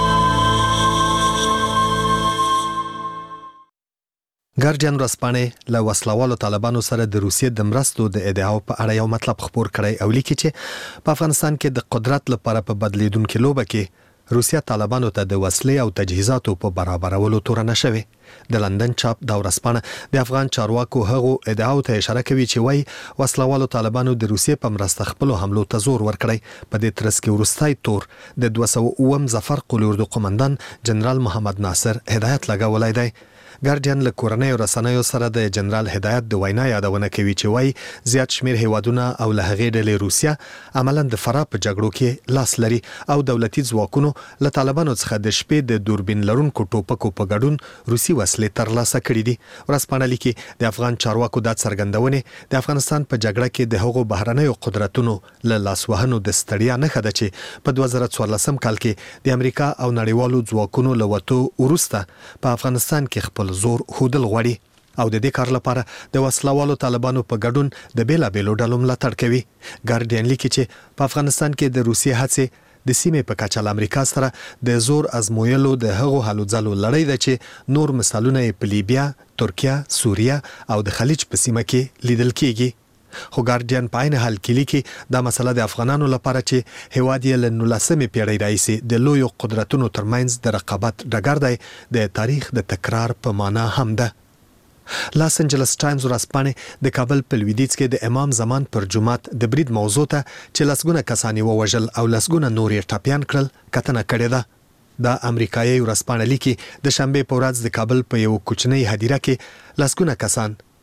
ګارډین ورځپاڼې له وسلوالو طالبانو سره د روسیې د مرستو د ادعاو په اړه یو مطلب خبر کړی او لیکي چې په افغانستان کې د قدرت لپاره په بدلیدونکو لوبه کې روسیا طالبانو ته د وسلې او تجهیزاتو په برابرولو تورنه شوی. د لندن چاپ د ورځپاڼه د افغان چارواکو هغو ادعاو ته اشاره کوي چې وایي وسلوالو طالبانو د روسیې په مرسته خپل حملو ته زور ورکړی. په دې ترڅ کې وروستی تور د دوه سوه اووم ظفر قولي اردو قومندان جنرال محمد ناصر هدایت لګولای دی. ګارډین له کورنیو رسنیو سره د جنرال هدایت د وینا یادونه کوي چې وایي زیات شمیر هیوادونه او له هغې ډلې روسیا عملاً د فراه په جګړو کې لاس لري او دولتي ځواکونو له طالبانو څخه د شپې د دوربین لرونکو ټوپکو په ګډون روسي وسلې ترلاسه کړي دي. ورځپاڼه لیکي د افغان چارواکو دا څرګندونې د افغانستان په جګړه کې د هغو بهرنیو قدرتونو له لاسوهنو د ستړیا نښه ده چې په دوه زره څوارلسم کال کې د امریکا او نړیوالو ځواکونو له وتو وروسته په افغانستان کې خپل زور هودل غواړي او د دې کار لپاره د وسلوالو طالبانو په ګډون د بیلابېلو ډلو ملاتړ کوي. ګارډین لیکي چې په افغانستان کې د روسیې هڅې د سیمې په کچه له امریکا سره د زور ازمویلو د هغو هلو ځلو لړۍ ده چې نور مثالونه یې په لیبیا، ترکیه، سوریه او د خلیج په سیمه کې لیدل کیږي. خو ګارډین په عین حال کې لیکي دا مسله د افغانانو لپاره چې هیواد یې له نولسمې پیړۍ راهیسې د لویو قدرتونو ترمنځ د رقابت ډګر دی د تاریخ د تکرار په معنا هم ده. لاس انجلس ټایمز ورځپاڼې د کابل په لویدیځ کې د امام زمان پر جومات د برید موضوع ته چې لسګونه کسان یې ووژل او لسګونه نور یې ټپیان کړل کتنه کړې ده. دا امریکایي ورځپاڼه لیکي د شنبې په ورځ د کابل په یو کوچنۍ هدیره کې لسګونه کسان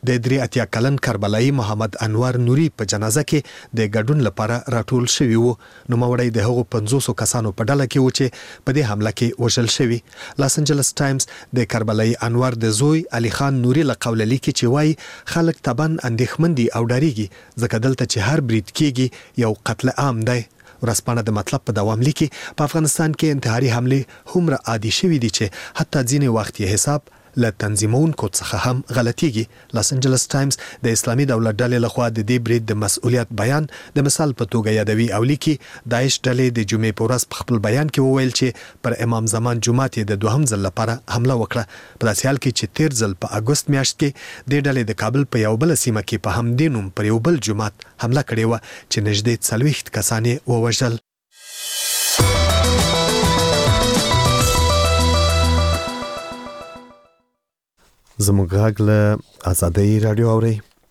د درې اتیا کلن کربلایي محمد انور نوري په جنازه کې د ګډون لپاره راټول شوی وو. نو موري د هغو پنځوس کسانو په ډله کې و چې په دې حمله کې وژل شوی. لاس انجلس ټایمز د کربلایي انور د زوی علي خان نوري له قوله لیکي چې وایي خلک طبعا اندېښمن دي او ډاریږي ځکه دلته چې هر برید کېږي یو قتل عام دی. ورځپاڼه د مطلب په دوام لیکي په افغانستان کې انتحاري حملې هومره عادي شوي دي چې حتی ځینې وخت یې حساب له تنظیمونکو څخه هم غلطيږي. لاس انجلس ټایمز د اسلامي دولت ډلې لخوا د دې برید د مسؤلیت بیان د مثال په توګه یادوي او لیکي داعش ډلې د جمعې په ورځ په خپل بیان کې وویل چې پر امام زمان جومات د دوهم ځل لپاره حمله وکړه. په داسې حال کې چې تیر ځل په اګوست میاشت کې د ډلې د کابل په یو بل سیمه کې په همدې نوم پر یو بل جومات حمله کړې و چې نږدې څلوېښت کسان یې ووژل. زموږ غږ له آزادۍ رادیو اورئ.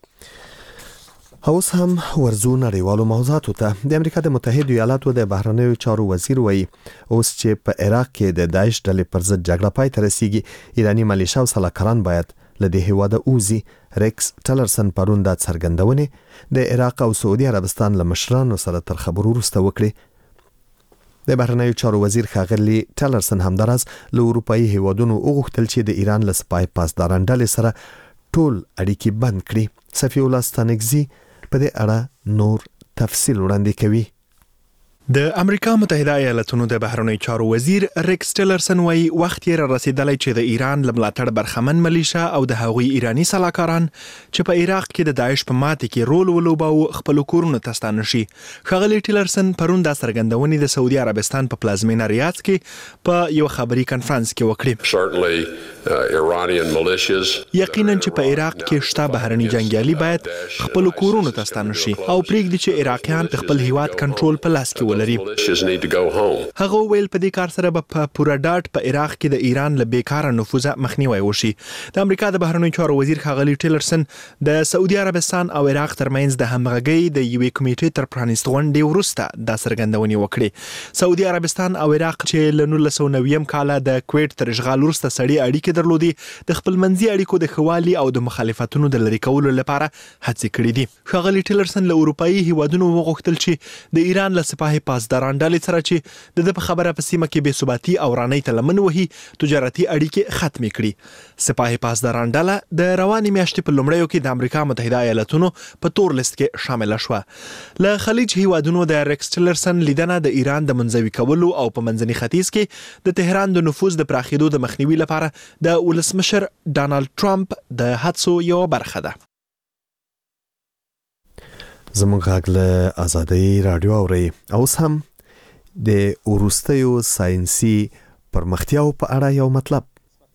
اوس هم ورځو نړیوالو موضوعاتو ته. د امریکا د متحده ایالاتو د بهرنیو چارو وزیر وایي اوس چې په عراق کې د داعش ډلې پر ضد جګړه پای ته رسیږي ایرانی ملیشیا او سلاکاران باید له دې هیواده اوزي. ریکس ټلرسن پرون دا څرګندونه د عراق او سعودي عربستان له مشرانو سره تر خبرو وروسته وکړه. د بهرنیو چارو وزیر ښاغلي ټلرسن همداراز له اروپایي هیوادونو وغوښتل چې د ایران له سپای پاسداران ډلې سره ټول اړیکې بند کړي. صفی الله ستانکزي په دې اړه نور تفصیل وړاندې کوي. د امریکا متحده ایالاتونو د بهرنیو چارو وزیر ریکس ټلرسن وایي وخت یې را رسیدلی چې د ایران له ملاتړ برخمن ملیشیا او د هغوی ایرانی سلاکاران چې په عراق کې د داعش په ماتې کې رول ولوباوه خپل کورونو ته ستانه شي. ښاغلي ټلرسن پرون دا څرګندونې د سعودي عربستان په پلازمینه ریاض کې په یو خبري کنفرانس کې وکړې. یقینا چې په عراق کې شته بهرني جنگیالي باید خپل کورونو ته ستانه شي او پرېږدي چې عراقیان خپل هیواد کنټرول په لاس کې لري. هغه ویل په دې کار سره به پوره ډاټ په عراق کې د ایران له بیکاره نفوذ مخنیوي وشي. د امریکا د بهرنیو چارو وزیر ښاغلي ټلرسن د سعودي عربستان او عراق ترمنځ د همغږۍ د یوې کمیټې تر پرانیست غونډې وروسته دا څرګندونې وکړې. سعودي عربستان او عراق چې له نولس سوه نوي کال د کویټ تر اشغال وروسته سړې اړیکې درلودې د خپلمنځي اړیکو د ښوالي او د مخالفتونو د لرې کولو لپاره هڅې کړې دي. ښاغلي ټلرسن له اروپایي هیوادونو وغوښتل چې د ایران له سپاه پاسداران ډلې سره چې د په خبره په سیمه کې بې ثباتي او رانۍ ته لمن وهي تجارتي اړیکې ختمې کړي. سپاه پاسداران ډله د روانې میاشتې په لومړیو کې د امریکا متحده ایالاتونو په تور لیست کې شامل شوه. له خلیج هیوادونو د ریکس ټلرسن لیدنه د ایران د منځوي کولو او په منځني ختیځ کې د تهران د نفوذ د پراخېدو د مخنیوي لپاره د ولسمشر ډانلډ ټرمپ د هڅو یو برخه ده. زموږ غږ له آزادۍ رادیو اورئ. اوس هم د وروستیو ساينسي پرمختیاو په اړه یو مطلب.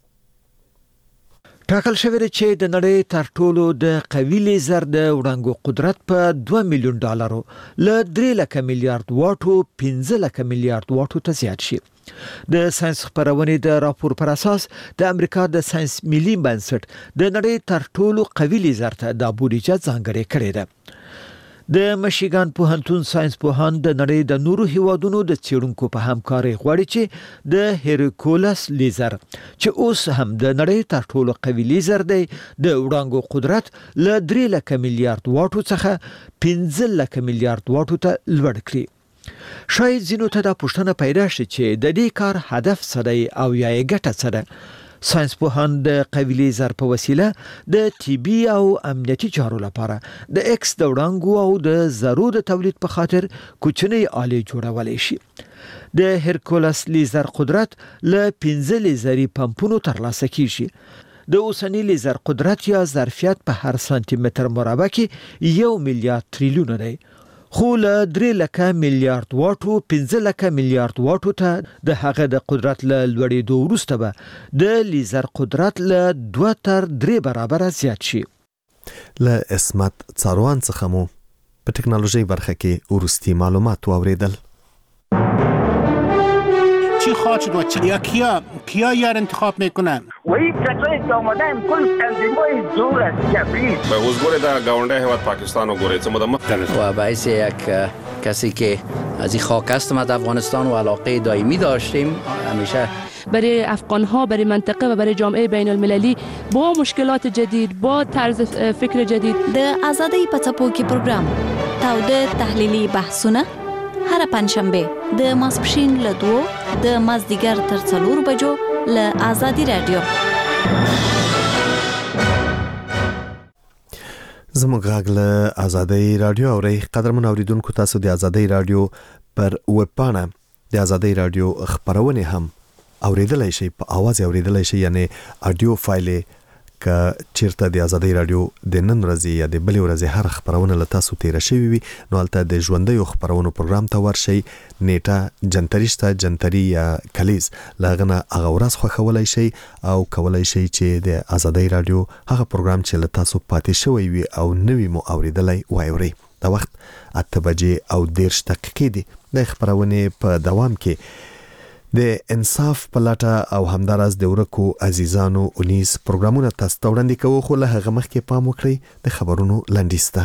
ټاکل شوی دی چې د نړۍ تر ټولو د قوي لیزر د وړانګو قدرت په دوه میلیون ډالرو له درې لکه میلیارډ واټو پنځه لکه میلیارډ واټو ته زیات شي. د ساينس خبرونې د راپور پر اساس د امریکا د ساينس ملي بنسټ د نړۍ تر ټولو قوي لیزر ته د بودیجه ځانګړې کړې ده. د مشیګان پوهنتون ساينس پوهان د نړۍ د نورو هیوادونو د څېړونکو په همکارۍ غواړي چې د هیرکولس لیزر چې اوس هم د نړۍ تر ټولو قوي لیزر دی د وړانګو قدرت له درې لکه میلیارډ واټو څخه پنځه لکه میلیارډ واټو ته لوړ کړي. شاید ځینو ته دا پوښتنه پیدا شي چې د دې کار هدف څه دی او یا یې ګټه څه ده. ساينس پوهان د قوي لیزر په وسیله د طبي او امنیتي چارو لپاره د ایکس د وړانګو او د ذرو د تولید په خاطر کوچنۍ آلې جوړولای شي. د هیرکولس لیزر قدرت له پنځه لیزري پمپونو ترلاسه کیږي. د اوسنی لیزر قدرت یا ظرفیت په هر سانتي متر مربع کې یو میلیارډ تریلیون دی. خو له درې لکه میلیارډ واټو پنځه لکه میلیارډ واټو ته د هغه د قدرت له لوړېدو وروسته به د لیزر قدرت له دوه تر درې برابره زیات شي. له اسمت څاروان څخه مو په ټکنالوژي برخه کې وروستي معلومات واوریدل. چی خواهد شد و چی؟ یا کیا کیا یار انتخاب میکنن؟ و این کسایی که آمدن کل تنظیمای دور از جبریل به حضور در گاونده هیواد پاکستان و گوریت مدام و باعث یک کسی که از این خاک هستم از افغانستان و علاقه دائمی داشتیم همیشه برای افغان‌ها، برای منطقه و برای جامعه بین المللی با مشکلات جدید، با طرز فکر جدید. د آزادۍ په څپو کې پروګرام تاوده تحلیلي بحثونه هر پنځشنبه د ماسپښین له دوو د مازدیګر تر څلورو بجو له آزادي رادیو. زموږ غږ له آزادۍ رادیو اورئ. قدرمن اوریدونکو، تاسو د آزادۍ رادیو پر ویب پاڼه د آزادۍ رادیو خبرونه هم اوریدلای شئ، په आवाज اوریدلای شئ، یعنی اډیو فایل که چیرته د آزادۍ رادیو د نن ورځې یا د بلې ورځې هر خبرونه له تاسو تیر شوي وي، نو هلته د ژوندیو خبرونو پروګرام ته ورشئ. نیټه جنتري شته، جنتري یا کلیز، له هغه نه هغه ورځ خوښولی شئ او کولی شئ چې د آزادۍ رادیو هغه پروګرام چې له تاسو پاتې شوی وي او نوی مو اوریدلی واورئ. د وخت اته بجې او دېرش دقیقې دي. د خبرونې په دوام کې د انصاف په لټه او همداراز د ورکو عزیزانو اونیز پروګرامونه تاسو ته وړاندې کوو، خو له هغه مخکې پام وکړئ د خبرونو لنډیز ته.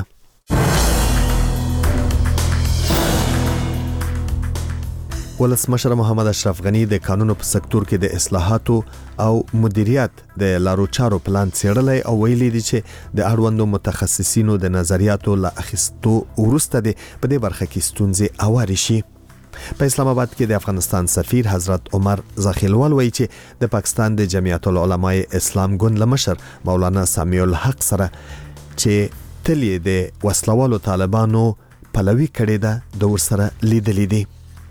ولسمشر محمد اشرف غنی د قانونو په سکتور کې د اصلاحاتو او مدیریت د لارو چارو پلان څیړلی او ویلي دي چې د اړوندو متخصصینو د نظریاتو له اخیستو وروسته د په دې برخه کې ستونزې هوارې شي. په اسلام آباد کې د افغانستان سفیر حضرت عمر زاخیلوال وایي چې د پاکستان د جمعیت العلماء اسلام ګوند له مشر مولانا سمیع الحق سره چې تل یې د وسلوالو طالبانو پلوي کړې ده، د ورسره لیدلې دي.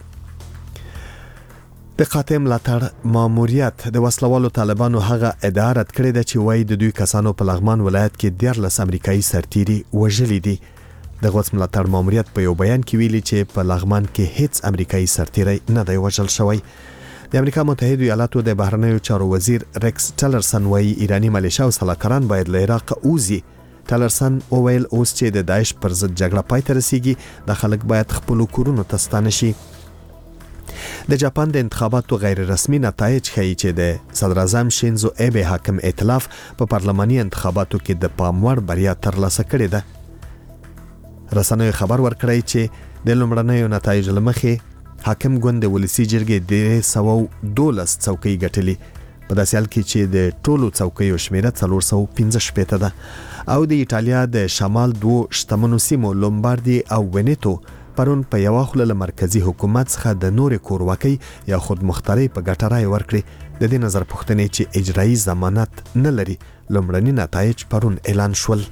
د قاطع ملاتړ ماموریت د وسلوالو طالبانو هغه ادعا رد کړې ده چې وایي د دوی کسانو په لغمان ولایت کې دیارلس امریکایي سرتیري وژلي دي. د غوڅ ملاتړ ماموریت په یو بیان کې ویلي چې په لغمان کې هیڅ امریکایي سرتیری نه دی وژل شوی. د امریکا متحده ایالاتو د بهرنیو چارو وزیر ریکس ټلرسن وایي ایرانی ملیشیا او سلاکاران باید له عراق ووځي. ټلرسن وویل اوس چې د داعش پر ضد جګړه پای ته رسیږي، د خلک باید خپلو کورونو ته ستانه شي. د جاپان د انتخاباتو غیر رسمي نتایج ښیي چې د صدر اعظم شینزو ایبه حاکم ائتلاف په پارلماني انتخاباتو کې د پام وړ بریا ترلاسه کړې ده. رسنیو خبر ورکړی چې د لومړنیو نتایجو له مخې حاکم ګوند د ولسي جرګې درې سوه دولس څوکۍ ګټلې، په داسې حال کې چې د ټولو څوکیو شمیره څلور سوه پنځه شپېته ده. او د ایټالیا د شمال دوو شتمنو سیمو لومباردي او وینیتو پرون په یوه خوله له مرکزي حکومت څخه د نورې کورواکۍ یا خودمختارۍ په ګټه رایې ورکړې. د دې نظر پوښتنې چې اجرایي ضمانت نه لري، لومړني نتایج پرون اعلان شول.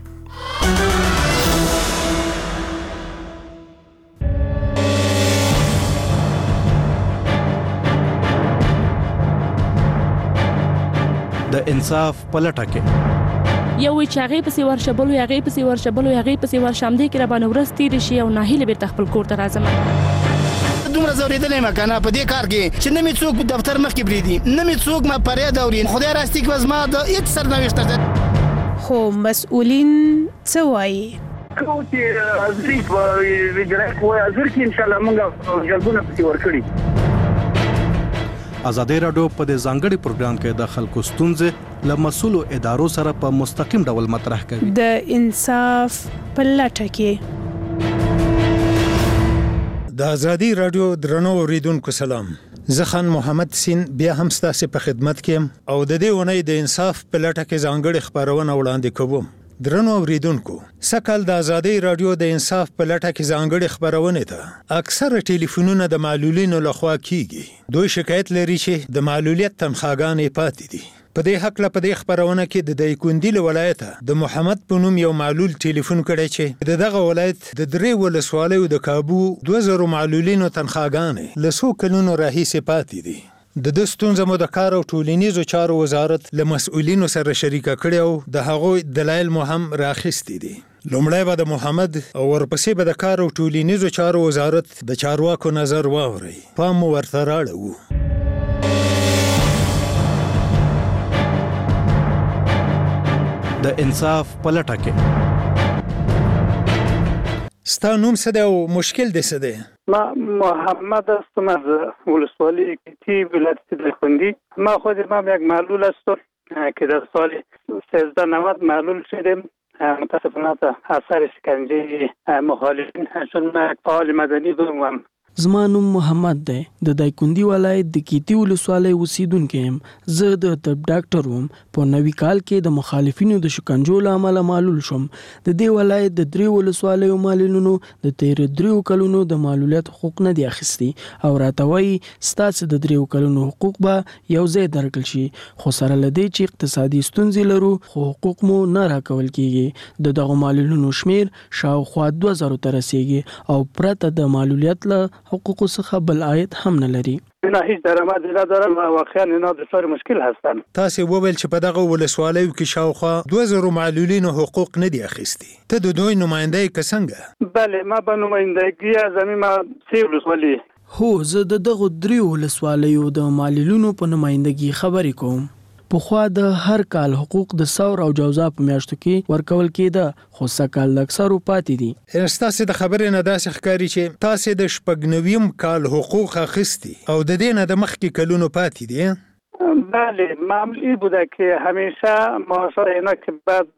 د انصاف په لټه کې یو وی چې هغه پسې ورشبلو هغه پسې ورشبلو هغه پسې ورشمدې کې را باندې ورس تیر شي او ناهیله بیرته خپل کور ته راځم. دومره زوریدلې مکنه په دې کار کې چې نه می څوک دفتر مخ کې بریدي، نه می څوک ما پرې دورین. خدای راستي کې وزما د هیڅ سرنوشت ده. خو مسؤلین څه وایي؟ کو چې ازري په وجرای کوی ازر کې ان شاء الله موږ جلبونه پسې ورکړي. آزادۍ رادیو په دې ځانګړي پروګرام کې د خلکو ستونزې له مسؤلو ادارو سره په مستقیم ډول مطرح کوي. د انصاف په لټه کې د آزادۍ رادیو درنو اوریدونکو سلام. زه خان محمد سین بیا هم ستاسو په خدمت کې او د دې ونې د انصاف په لټه کې ځانګړي خبرونه وړاندې کوم. درنو اوریدونکو، سکهال د آزادۍ رادیو د انصاف په لټه کې ځانګړي خبرونه ده. اکثره ټلیفونونه د معلولینو لخوا کیږي. دوی شکایت لري چې د معلولیت تنخواګانې پاتې دي. په دې حق له په دې خبرونه کې د دایکندي ولایت د محمد په نوم یو معلول ټلیفون کړی چې د دغه ولایت د درې ولسوالیو د کابو دوه زره معلولینو تنخواګانې له څو کلونو راهیسې پاتې دي. د د ستونزه مو د کار او ټولنیزو چارو وزارت له مسؤلینو سره شریکه کړې او د هغوی دلایل مو هم راخیستي دي. لومړی به د محمد او ورپسې به د کار او ټولنیزو چارو وزارت د چارواکو نظر واوري. پام مو ورته راړو. د انصاف په لټه کې ستا نوم څه دی او مشکل دې څه دی؟ ما محمد هستم از ولسوالی کیتی ولایت دلخوندی. ما خود ما یک معلول هستم که در سال سیزده نود معلول شدم. متاسفانه اثر شکنجه مخالفین، چون ما یک فعال مدنی بودم زما نوم محمد دی، د دایکندي ولایت د کیتی ولسوالۍ اوسیدونکی یم. زه د طب ډاکټر وم. په نوي کال کې د مخالفینو د شکنجو له امله معلول شوم. د دې ولایت د دریو ولسوالیو معلولینو د تیرو دریو کلونو د معلولیت حقوق نه دي اخیستي او راته وایي ستاسې د دریو کلونو حقوق به یو ځای درکړل شي، خو سره له دې چې اقتصادي ستونزې لرو خو حقوق مو نه راکول کیږي. د دغو معلولینو شمیر شاوخوا دوه زرو ته رسیږي او پرته د معلولیت له حقوقو څخه بل عاید هم نه لري. اینا هیچ درآمد نه دارن و واقعا اینا دچار مشکل هستن. تاسو وویل چې په دغه ولسوالیو کې شاوخوا دوه زره معلولینو حقوق نه دي اخیستي. ته د دوی نماینده که څنګه؟ بله، ما به نمایندګي از همین ما سه ولسوالی. هو، زه د دغو دریو ولسوالیو د معلولینو په نمایندګي خبرې کوم. پخوا د هر کال حقوق د ثور او جوزا په میاشتو کې ورکول کېده، خو سږکال د اکثرو پاتې دي. ستاسې د خبرې نه داسې ښکاري چې تاسې د شپږ نویم کال حقوق اخیستي او د دې نه د مخکې کلونو پاتې دي. بله، معمولی بوده که همیشه معاشر اینا که بعد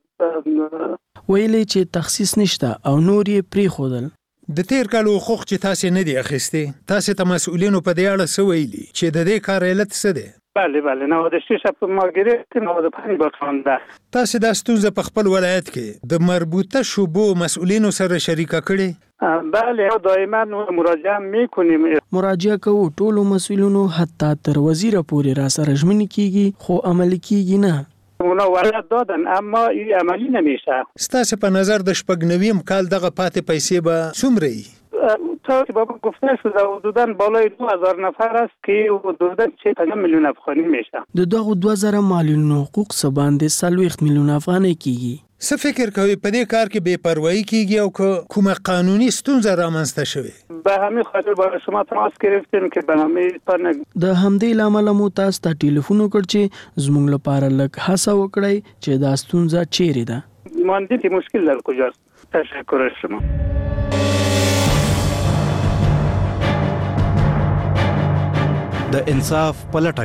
ویلي چې تخصیص نشته او نور یې پرېښودل. د تیر کال حقوق چې تاسې نه دي اخیستي، تاسې ته مسؤلینو په دې اړه څه ویلي چې د دې کار علت څه دی؟ بله بله، نود و شش په ما گرفت، نود و پنج به خانده. تاسو دا ستونزه په خپل ولایت کې د مربوطه شوبو مسؤلینو سره شریکه کړې؟ بله، دائما مراجعه میکنیم. مراجعه کوو ټولو مسؤلینو، حتی تر وزیر پورې را سره ژمنې کیږي خو عملي کیږي نه. اونا ولایت دادن اما این عملی نمیشه. ستاسو په نظر د شپږ نویم کال دغه پاتې پیسې به څومره وي؟ تا که بابا گفته شده حدوداً بالای دو هزار نفر است که حدوداً چه پنجاه میلیون افغانی میشه. د دغو دوه زره معلولینو حقوق څه باندې څلوېښت میلیون افغانۍ کیږي. څه فکر کوي په دې کار کې بې پروایي کیږي او که کومه قانوني ستونزه رامنځته شوې؟ به همین خاطر با شما تماس گرفتیم که به نامه تان د همدې له امله مو تاسو ته ټلیفون وکړ چې زموږ لپاره لږ هڅه وکړئ چې دا ستونزه چیرې ده. ماندید مشکل در کجاست؟ تشکر از شما. د انصاف په لټه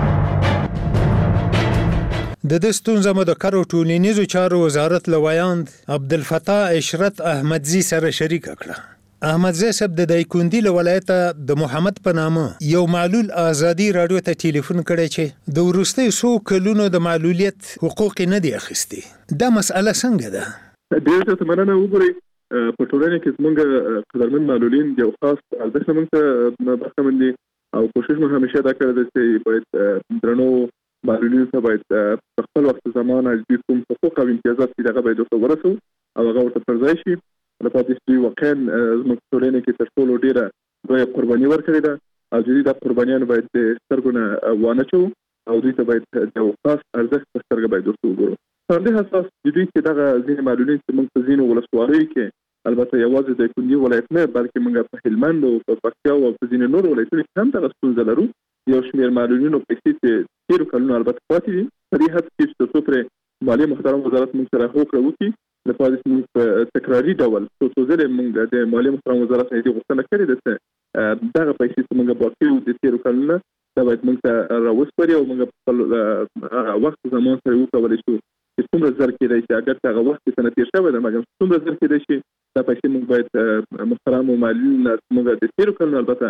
کې د دې ستونزه مو د کار او ټولنیزو چارو وزارت لویاند عبدالفتاح عشرت احمدزي سره شریک کړه. احمدزي صاحب د دایکندي ولایت د محمد په نامه یو معلول ازادي رادیو ته ټلیفون کړی چې د ورستۍ څو کلونو د معلولیت حقوق نه دي اخیستي. دا مسأله څنګه ده؟ ډېر څه مننه. وګورئ، په ټولنه کې زموږ قدرمن معلولین یو خاص ارزښت موږ ته برخمن دي او کوشش مو همیشه دا کړی دی چې باید درنو معلولینو ته باید په خپل وخت زمان اجبي کوم حقوق او امتیازات چې دغه باید ورته ورسو او هغه ورته پر ځای شي. لپاره د دوی واقعا زموږ ټولنه کې تر ټولو ډیره لویه قرباني ورکړې ده او دوی د قربانیانو باید د سترګو نه وانه چو او دوی ته باید د خاص ارزښت په سترګه باید ورته وګورو. په دې اساس د دوی چې دغه ځینې معلولین چې موږ په ځینو ولسوالیو کې البته یوازې د کندي ولایت نه بلکې موږ په هلمند او په پکتیا او په ځینو نورو ولایتونو کې هم دغه ستونزه لرو. یو شمېر معلولینو پیسې چې تیرو کلونو البته پاتې دي په دې هڅه کې چې څو پرې مالیې محترم وزارت موږ سره هوکړه وکړي لپاره چې موږ په تکراري ډول څو څو ځلې موږ د مالیې محترم وزارت نه دې غوښتنه کړې ده چې دغه پیسې چې موږ باقي وو د تیرو کلونو دا باید موږ ته راوسپاري او موږ په خپل وخت زمان سره وکولی شو چې څومره زر کېدای شي اګر چې هغه وخت کې نه تېر شوی ده مګر څومره زر کېدای شي دا پیسې موږ باید محترمو معلولینو نه موږ د تیرو کلونو البته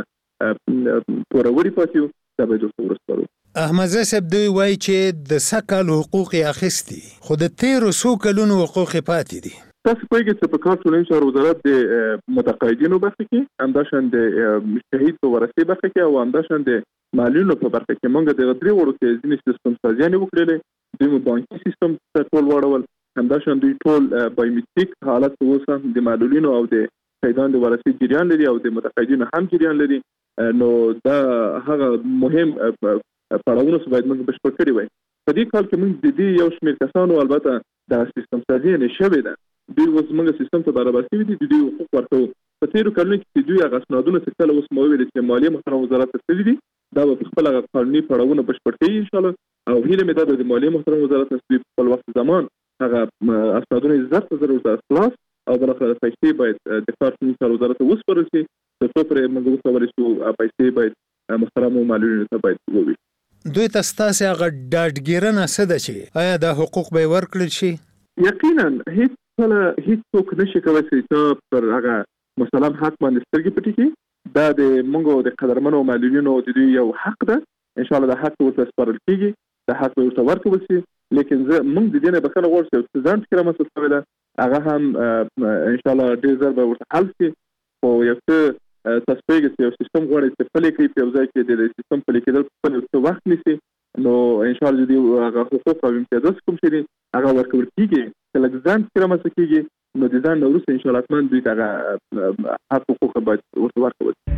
پوروړي پاتې یو دا باید ورته ورسپارو. احمدزي صاحب دوی وایي چې د سږ کال حقوق یې اخیستي خو د تیرو څو کلونو حقوق یې پاتې دي. تاسو پوهیږئ چې په کار ټولنیز چارو وزارت د متقاعدینو برخه کې همداشان د شهید په ورثې برخه کې او همداشان د معلولینو په برخه کې موږ د درې وړو کې ځینې سیستم سازیانې وکړلې. دوی مو بانکي سیستم ته ټول واړول، همداشان دوی ټول بایومیټریک حالت اوس هم د معلولینو او د شهیدانو د ورثې جریان لري او د متقاعدینو هم جریان لري. نو دا هغه مهم پړاوونه چې باید موږ بشپړ کړي وای. په دې کال کې موږ د دې یو شمېر کسانو البته د سیستم سازي نه شوې ده دوی اوس موږ سیستم ته برابر شوي دي، دوی حقوق ورکوو. په تېرو کلونو کې دوی هغه اسنادونه چې کله اوس مو ویلې چې مالیې محترم وزارت ته تللي دي دا به په خپل هغه قانوني پړاوونه بشپړ کوي انشاءالله او هیله مې دا ده د مالیې محترم وزارت نه دوی په خپل وخت زمان هغه اسنادونه زر په زر ورته خلاص او بالاخره پیسې باید د کار ټولنیز چارو وزارت ته وسپارل شي تر څو پرې موږ وکولی شو پیسې باید محترمو معلولینو ته باید ووي. دوی ته ستاسې هغه ډاډګیرنه څه ده چې آیا دا حقوق به یې ورکړل شي؟ یقینا هیڅ کله هیڅ څوک نشي کولی چې ته پر هغه مثلا حق باندې سترګې پټې کړي دا د موږ د قدرمنو معلولینو د دوی یو حق ده. ان شاء الله د حق ورته سپارل کیږي، د حق ورته ورکول شي. لیکن زه موږ د دې نه بخښنه غواړو چې ځان فکر مسله شوې ده، هغه هم ان شاء الله ډېر ژر به ورته حل شي. خو یو څه تاسو پیږئ چې یو سیستم غواړي چې پلي کړي، په یو ځای کې د سیستم پلي کېدل په خپل څه وخت نیسي، نو ان شاء الله د هغه حقوق او امتیازات کوم شي دي هغه ورکول کیږي. چې لږ ځان فکر مسله کیږي نو د ځان نه وروسته ان شاء الله اتمن دوی ته هغه حق حقوق باید ورته ورکول شي.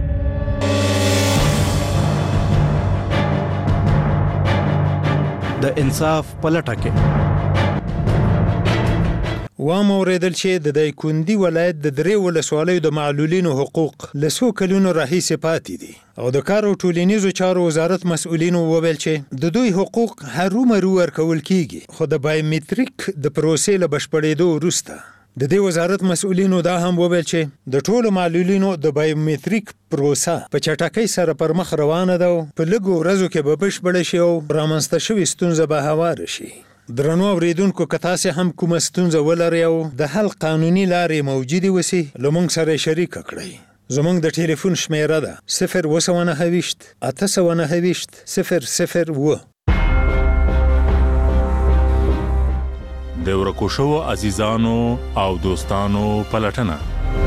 د انصاف پلټه کې و موریدل چې د دایکندي ولایت د درې ولسوالیو د معلولینو حقوق له څو کلونو راهیسې پاتې دي او د کار او ټولنیزو چارو وزارت مسؤلینو وویل چې د دوی حقوق هرومرو ورکول کیږي، خو د بایومټریک د پروسې له بشپړېدو وروسته. د دې وزارت مسؤلینو دا هم وویل چې د ټولو معلولینو د بایومټریک پروسه په چټکۍ سره پر مخ روانه ده او په لږو ورځو کې به بشپړه شي او رامنځته شوې ستونزه به هواره شي. درنو اوریدونکو، که تاسې هم کومه ستونزه ولرئ او د حل قانوني لارې موجودې وسي، له موږ سره شریکه کړئ. زموږ د ټلیفون شمیره ده صفر اوه سوه نهه ویشت اته سوه نهه ویشت صفر صفر اوه. د ورکو شوو عزیزانو او دوستانو پلټنه.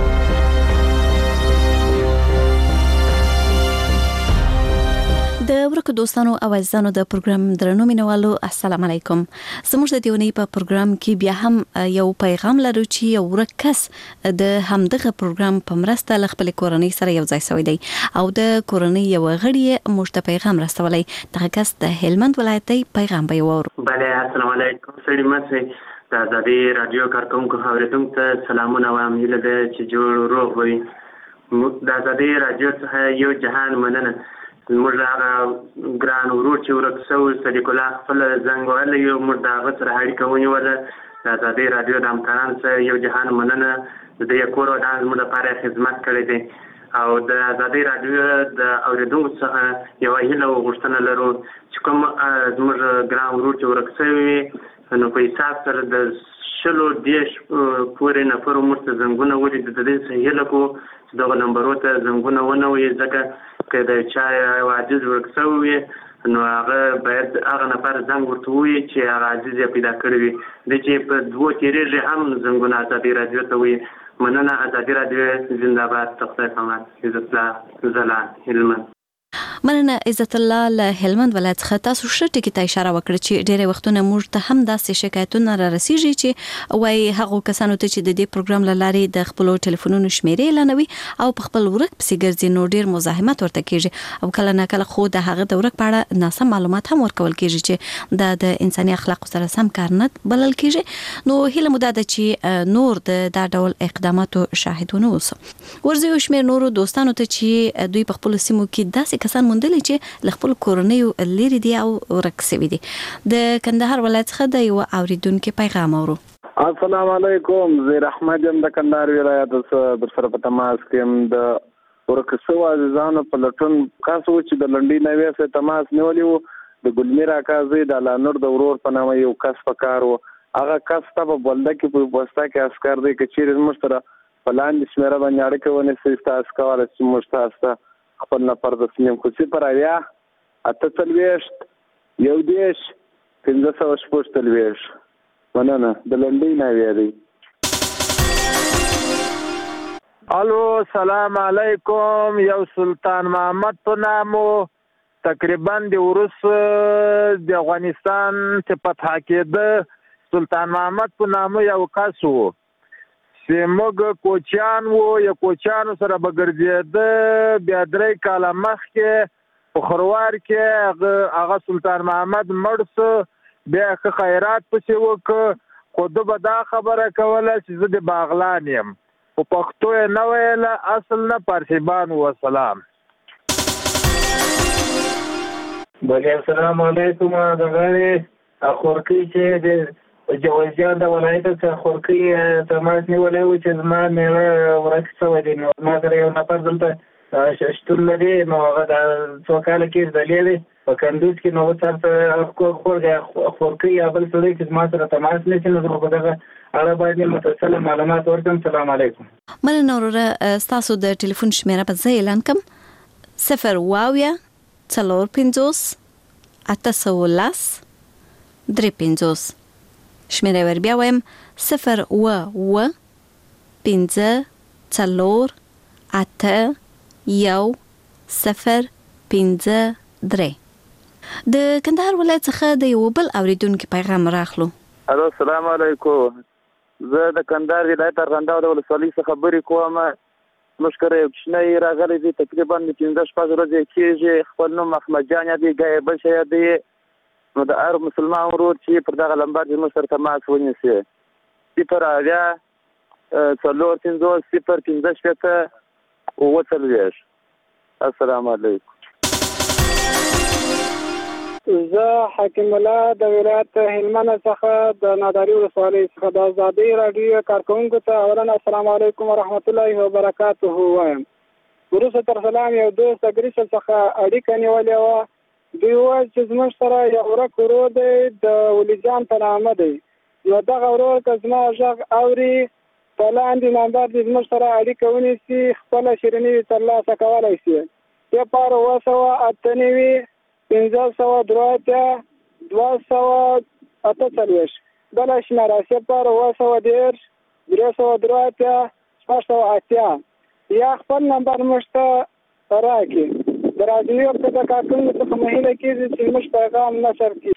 د ورکو دوستانو او عزیزانو د پروګرام درنو مینوالو، السلام علیکم. زموږ د دیونی په پروګرام کې بیا هم یو پیغام لرو چې یو ورک کس د همدغه پروګرام په مرسته ل خپل کورنۍ سره یو ځای شوی دی او د کورنۍ یو غړي موږ ته پیغام راستولی. دغه کس د هلمند ولایت دی. پیغام به وور. بله، السلام علیکم. سړي مسئ د آزادي رادیو کارکونکو اوریدونکو ته سلامونه وایم. هیله ده چې جوړ روغ وي. د آزادي رادیو څخه یو جهان مننه. موږ هغه ګران ورور چې ورک شوی صدیق الله خپل زنګ وهلی یو، موږ د هغه سره اړیکه ونیوله. د آزادۍ راډیو د همکارانو څخه یو جهان مننه. د دې کور ودان زموږ لپاره خدمت کړی دی او د آزادۍ راډیو د اوریدونکو څخه یوه هیله او غوښتنه لرو چې کوم زموږ ګران ورور چې ورک شوی وي نو په حساب سره د شلو دېرش پورې نفرو موږ ته زنګونه ولي. د دې څخه هیله کوو چې دغه نمبرو ته زنګونه ونه وي، ځکه که د چا یو عاجز ورک شوی وي نو هغه باید هغه نفر زنګ ورته ووایي چې هغه عاجز یې پیدا کړی وي. دی چې په دوو تېرېږي هم زنګونه ازادي راډیو ته وایي. مننه. ازادي راډیو زنده باد. خدای پامان. عزت الله زلان، هلمند. مننه عزت الله له هلمند ولایت څخه. تاسو ښه ټکي ته اشاره وکړه چې ډېری وختونه موږ ته هم داسې شکایتونه را رسیږي چې وایي هغو کسانو ته چې د دې پروګرام له لارې د خپلو ټلیفونونو شمیرې اعلانوي او په خپل ورک پسې ګرځي نو ډېر مزاحمت ورته کېږي او کله نه کله خو د هغه د ورک په اړه ناسم معلومات هم ورکول کېږي چې دا د انساني اخلاقو سره سم کار نه بلل کېږي. نو هیله مو دا ده چې نور د دا ډول اقداماتو شاهدونه اوسو. ورځي یو شمېر نورو دوستانو ته چې دوی په خپلو سیمو کې داسې کسان موندلي چې له خپل کورنیو لري دي او ورک شوي دي. د کندهار ولایت څخه د یو اوریدونکو پیغام اورو. السلام علیکم. زیر احمد یم د کندهار ولایت څخه در سره په تماس کې یم. د ورک شوو عزیزانو په لټون کاسو چې د لنډۍ نوې سره تماس نیولی وو. د ګلمیر اکازي د لانور د ورور په نامه یو کس په کار وو. هغه کس ته په بلده کې په وستا کې عسکر دی که چیرې زموږ سره په لاندې شمېره باندې اړیکه ونیسئ ستاسو کولی چې موږ تاسو ته خپل نفر د سنیم خو صفر اویا اته څلوېښت یو دېرش پنځه سوه شپږ څلوېښت. مننه. د لنډۍ ناوې دی. الو سلام علیکم. یو سلطان محمد په نامو تقریبا د وروس د افغانستان چې فتح کېده سلطان محمد په نامو یو کس و چې موږ کوچیان وو یا کوچیانو سره به ګرځېده. بیا درې کاله مخکې په خروار کې هغه سلطان محمد مړ سو. بیا ښه خیرات پسې وکړه خو ده به دا خبره کوله چې زه د باغلان یم. په پښتو یې نه ویله، اصل نه پارسیبان وسلام. بله السلام علیکم. دغه خورکۍ چې د جوازیان د ولایت څخه خورکۍ تماس نیولی و چې زما میوه ورک شوی دی. نو زما سره یو نفر دلته شتون لري نو هغه د څو کاله کې زدلی دی په کندوز کې نو څرته خورګه خورکي یا بل څه چې ما سره تماس نشي نو په دغه اړه باندې متصل معلومات ورکړم. السلام علیکم. مننه وروره ستاسو د ټلیفون شمیره په ځای اعلان کوم صفر واویا څلور پنځوس اته سوه لس درې پنځوس. شمیره ور بیا وایم صفر و و پنځه څلور اته یو صفر پنځه درې. د کندهار ولایت څخه د یو بل اوریدونکو پیغام راخلو. الو السلام علیکم. زه د کندهار ولایت ارغنداو د ولسوالۍ څخه خبرې کوم. مشکره یو کوچنی راغلی دی تقریبا پنځه شپږ ورځې کېږي. خپل نوم احمد جان دی ګای بل شی دی. نو د هر مسلمان ورور چې پر دغه لمبر د مصر تماس ونیسي صفر اویا څلور پنځوس صفر پنځه شپېته اووه څلوېښت. السلام علیکم. زه حکیم الله د ولایت هلمند څخه د ناداري ولسوالۍ څخه د ازادي راډیو کارکونکو ته اولا السلام علیکم ورحمت الله وبرکاته وایم. وروسته تر سلام یو دوست اګریسل څخه اړیکه نیولې وه. دوی وویل چې زموږ سره یو ورک ورور دی د ولیجان په نامه دی. نو دغه ورور که زما غږ اوري په لاندې نمبر دې زموږ سره اړیکه ونیسي خپله شیریني ترلاسه کولی شي. صفر اوه سوه اته نوي پنځه سوه درې اتیا دوه سوه اته څلوېښت. بله شمېره صفر اوه سوه دېرش درې سوه درې اتیا شپږ سوه اتیا. یا خپل نمبر موږ ته راکړي. د راډیو په د کارکونکو څخه مه هیله کېږي چې موږ پیغام نشر کړي.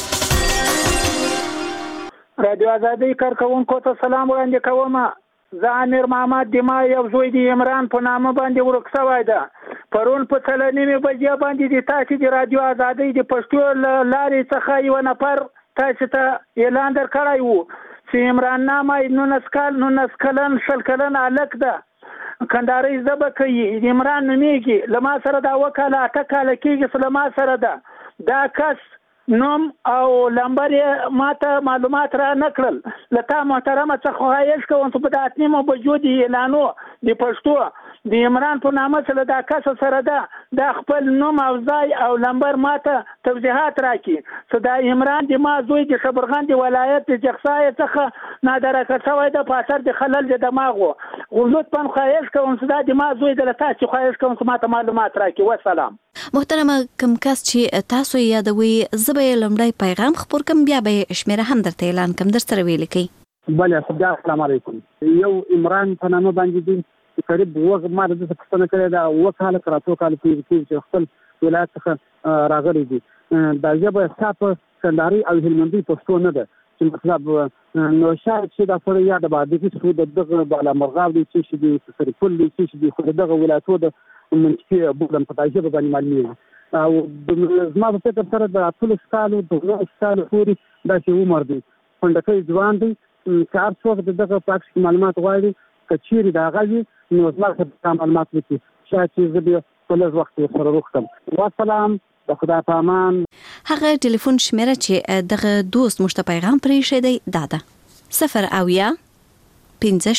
رادیو ازادۍ کارکونکو ته سلام وړاندې کوم. زه امیر محمد دما یو زوی د عمران په نامه باندې ورک شوی ده. پرون په څلور نیمې بجې باندې د تاسې د رادیو ازادۍ د پښتو له لارې څخه یو نفر تاسې ته اعلان درکړی و چې عمران نامه نولس کال نولس کلن شل کلن هلک ده. کندهارۍ ژبه کوي. عمران نومیږي. له ما سره دا اووه کاله اته کاله کېږي چې له ما سره ده. دا کس نوم او لمبر یې ماته معلومات را نه کړل. له تا محترمه څخه خواهش کوم چې په دا اته نیمو بجو د اعلانو د پښتو د عمران په نامه چې له دا کس سره ده دا خپل نوم او ځای او لمبر ماته توضیحات راکړي چې دا عمران د ما زوی د شبرغان د ولایت د جغسای څخه نادرکه شوی ده په اثر د خلل د دماغو. لطفا خواهش کوم چې دا د ما زوی د له تاسې خواهش کوم چې ماته معلومات راکړي. والسلام. محترمه کوم کس چې تاسو یادوي زه به یې لومړی پیغام خپور کړم بیا به یې شمېره هم درته اعلان کړم در سره ویلې کوي. بله السلام علیکم. یو عمران په نامه باندې دی قریب اووه ما د ده پوښتنه کړې ده اووه کاله تر اتو کاله پورې کېږي چې خپل ولایت څخه راغلی دي. دا ژبه ستا په کندهارۍ او هلمندۍ پښتو نه ده چې مطلب نو شاید چې دا سړی یا د بادغیس شو د دغه بالامرغاب دی چې شي د سرپل دی چې شي خو د دغه ولایتو د منطقې بولم په دا ژبه باندې معلومېږي. او زما په فکر سره د اتلس کالو د اوولس کالو پورې داسې عمر دی. خنډکی ځوان دی که هر څوک د دغه په عکس معلومات غواړي که چیرې د هغه وي نو زما سره معلومات وکړي شاید چې زه بیا په لږ وخت یې سره روغ کړم. والسلام. د خدای په امان. هغه ټلیفون شمیره چې دغه دوست موږ ته پیغام پرې ایښی دی دا ده صفر اویا پنځه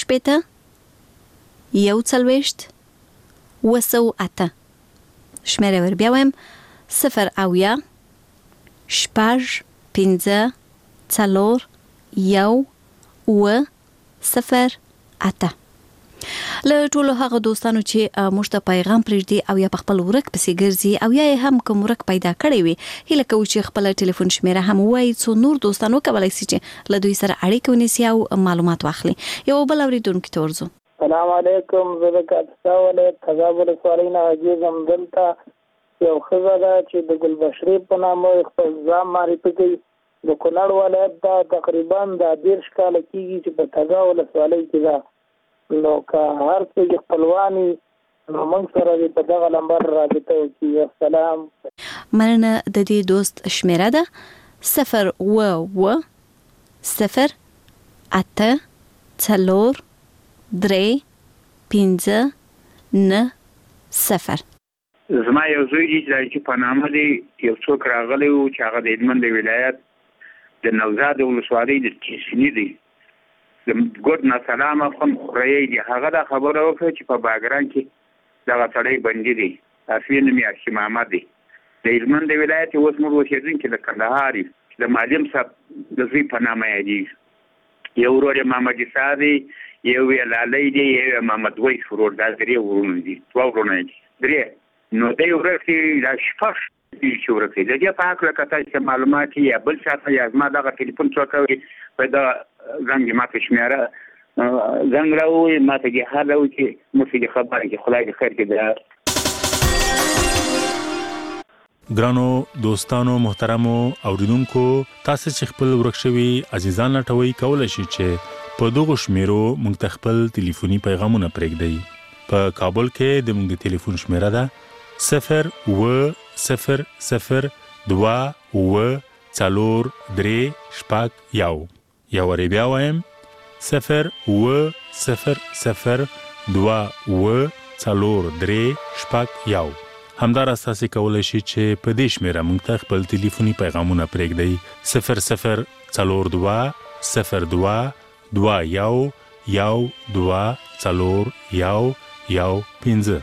شپېته یو څلوېښت اووه سوه اته. شمیره ور بیا وایم صفر اویا شپږ پنځه څلور یو اووه صفر اته. له ټولو هغه دوستانو چې موږ ته پیغام پرېږدي او یا په خپل ورک پسې ګرځي او یا یې هم کوم ورک پیدا کړی وي هیله کوو چې خپله ټلیفون شمیره هم ووایي څو نور دوستان وکولی سي چې له دوی سره اړیکه ونیسي او معلومات واخلي. یو بل اورېدونکي ته ورځو. السلام علیکم. زه د کاپیسا ولایت تګاب ولسوالۍ نه حاجي یم. دلته یو ښځه ده چې د ګلبشرې په نامه خپل ځان معرفي کوي. د کونړ ولایت دا تقریبا دا دېرش کاله کېږي چې په تګاب ولسوالۍ کې ده. نو که هر څه خپلواني نو موږ سره په دغه نمبر رابطه وکړي. السلام. مننه. د دې دوست شمیره ده صفر اووه اووه صفر اته څلور درې پنځه نه صفر. زما یو زوی دی چې په نامه دی یو څوک راغلی و چې هغه د هلمند ولایت د نوزاد ولسوالۍ د ټیسني دی د ګوډ ناسلامه خون خورایی دی. هغه دا خبره وکړه چې په باګران کې دغه سړی بندي دی. اصلي نوم یې هاشم احمد دی. د هلمند ولایت اوس موږ اوسېدونکي د کندهار د معلم صاحب د زوی په نامه یادېږي. یو ورور یې محمد عیسی دی، یو یې لالی دی، یو یې محمد ویس ورور. دا درې ورونه دي، دوه ورونه دي، درې. نو دی ورک دی دا شپږ دي چې ورک دی. د دې په هکله که تاسو معلومات یا بل چاته یا زما دغه ټلیفون څوک وي په دا زنګ یې ماته شمېره زنګ راووایي، ماته دې حال راوایي چې موږ دې خبره کړي. خدای دې خیر کړي. ګرانو دوستانو محترمو اوریدونکو، تاسو چې خپل ورک شوي عزیزان لټوي کولای شئ چې په دغه شمیرو موږ ته خپل ټلیفوني پیغامونه پرېږدئ. په کابل کې د موږ د ټلیفون شمیره ده صفر و صفر صفر دوه و څلور درې شپږ یو. یو وارې بیا وایم صفر و صفر صفر دوه و څلور درې شپږ یو. همداراز تاسو کولای شئ چې په دې شمیره موږ ته خپل ټلیفوني پیغامونه پرېږدئ صفر صفر څلور دوه صفر دوه دوه یو یو دوه څلور یو یو پنځه.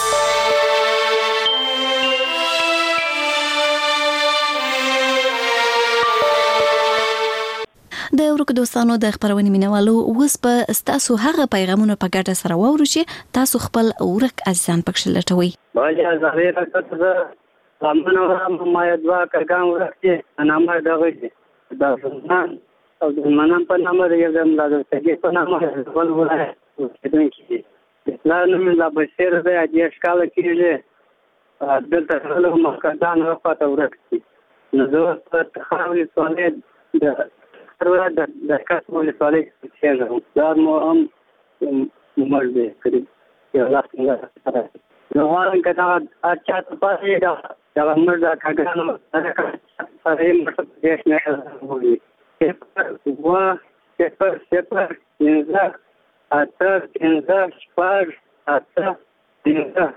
د ورک دوستانو د خبرونې مینوالو اوس په ستاسو هغه پیغامونه په ګډه سره واورو چې تاسو خپل ورک عزیزان پکښ لټوي. باجا زهره کته زمونه ما یدوا کګان ورکه نامه دغه دي دا ځان او د منم په نامه یې زم لازم ته په نامه ول ولای څنګه کی لا نن لا بشیر د اجي ښکاله کیږي دلته له مکدان وفات ورکه نو زه په خاوري سوالې د ترور د د کاسمو سوالې چې دا مو هم ممر دې کړی یو لاس څنګه نو وارن کدا اچھا ته پاتې دا دا موږ دا کاګانو دا سره موږ دیش نه وږي چې وا چې چې چې اته انځه شپږ اته انځه.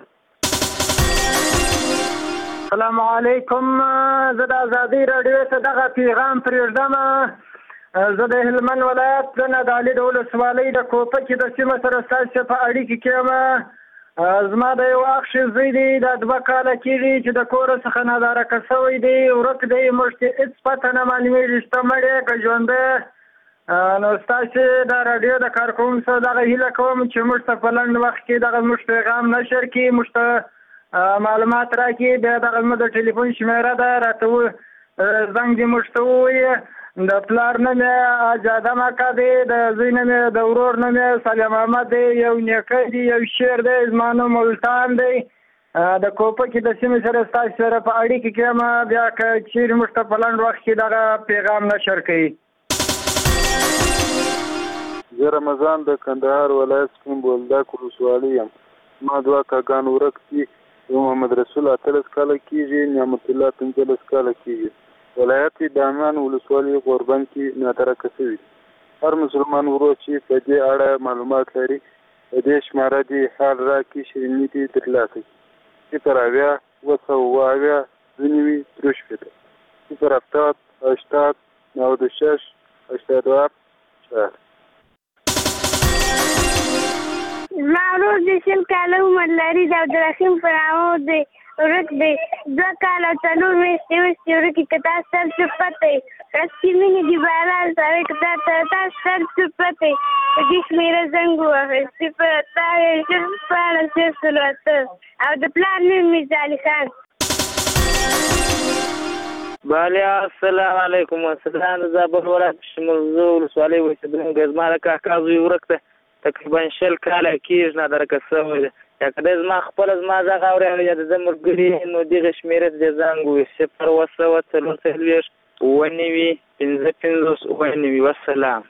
السلام علیکم. زه د ازادي راډیو څخه دغه پیغام پرېږدم. زه د هلمند ولایت د نادعلي د ولسوالۍ د کوپکې د سیمه سره ستاسو په اړیکه کې یم. زما د یو اخ زوی دی، دا دوه کاله کېږي چې د کور څخه نادارکه شوی دی، ورک دی، موږ ته هېڅ پته نه معلومېږي چې ته مړ یې که ژوندی. نو ستاسو د راډیو د کارکوونکو سره دغه هیله کوم چې موږ ته په لنډ وخت کې دغه زموږ پیغام نشر کړي، موږ ته معلومات راکړي. بیا دغه زموږ د ټلیفون شمېره ده، راته زنګ دې موږ ته ووایي. د پلار نوم یې اجاده مکه دی، د زوی نوم یې د ورور نوم یې سلیم احمد دی، یو نیکه دی، یو شیر دی، زما نوم ملتان دی. د کوپکې د سیمې سره ستاسو سره په اړیکه کې یم. بیا که چیرې موږ ته په لنډ وخت کې دغه پیغام نشر کوي. زه رمضان د کندهار ولایت سپین بولدک ولسوالۍ یم. ما دوه کاګان ورک دي. یو محمد رسول اتلس کاله کېږي، نعمت الله پنځلس کاله کېږي. ولایت بامیان ولسوالۍ غوربند کې نادارکه شوي. هر مسلمان ورور چې په دې اړه معلومات لري په دې شماره دې حال راکړي، شیریني دې ترلاسه کړي. صفر اویا اوه سوه اویا دوه نوي درې شپېته صفر هفتاد هشتاد نود و شش هشتاد و هفت چهار. زما ورور د شل کاله عمر لري، د عبدالرحیم په نامه دی، ورک دی، دوه کاله او څلور میاشتې وروسته ورکې. که تاسو سر څه پته وي رسکي مینې دي باران سره، که تاسو سر څه پته وي په دې شمېره زنګ ووهئ صفر اته شل شپاړس یو سل اته. او د پلار نوم میرزا علي خان. بله السلام علیکم. السلام د زابل ولایت شمولزو ولسوالۍ اوسېدونکی زما د کاکا زوی ورک دی، تقریبا شل کاله کېږي نادارکه شوی دی. یا که دی زما خپله زما غږ اوري یا د ده ملګري نو دغې شمېرې ته دې زنګ ووایي صفر اوه سوه څلور څلوېښت اووه نوي پنځه پنځوس اووه نوي. والسلام.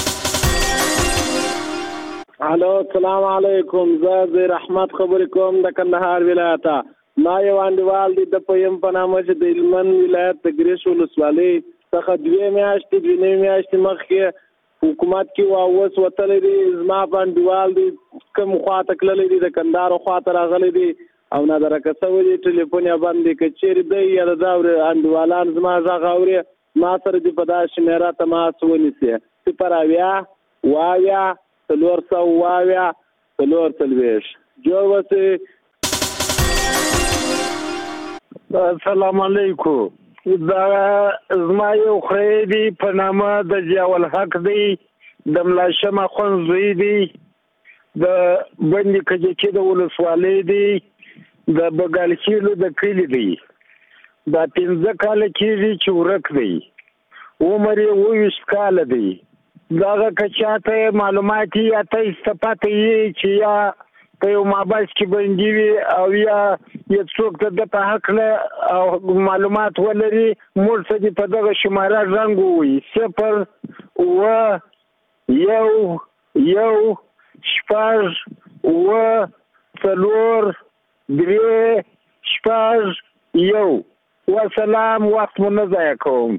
الو السلام علیکم. زه زیر احمد خبرې کوم د کندهار ولایته. ما یو انډیوال دی د په یم په نامه چې د هلمند ولایت د ګرېش ولسوالۍ څخه دوې میاشتې دوې نوي میاشتې مخکې حکومت کې واوس وتلی دی. زما په انډیوال دی کوم خواته تللی دی، د کندهار خواته راغلی دی او نادارکه شوی دی. ټلیفون یې بند دی. که چېرې دی یا د ده انډیوالان زما غږ اوري ما سره دې په دا شمېره تماس ونیسي صفر اویا اوه اویا څلور سوه اوه اویا څلور څلوېښت. جوړ اوسئ. السلام علیکم. دا زما یو خری دی په نامه د ضیاء الحق دی د ملا شمع خون زوی دی د بندي کجکي د ولسوالۍ دی د بغالکیلو د کلی دی. دا پنځه کاله کېږي چې ورک دی. عمر یې اووه ویشت کاله دی. دغه که چاته معلومات یا ته استفاده یې چې یا په یو مابس کې بندي وي او یا یو څوک ته د په هکله او معلومات ولري موږ ته دې په دغه شماره زنګ ووایي صفر اووه یو یو شپږ اووه څلور درې شپږ یو. وسلام. وخت مو نه ضایع کوم.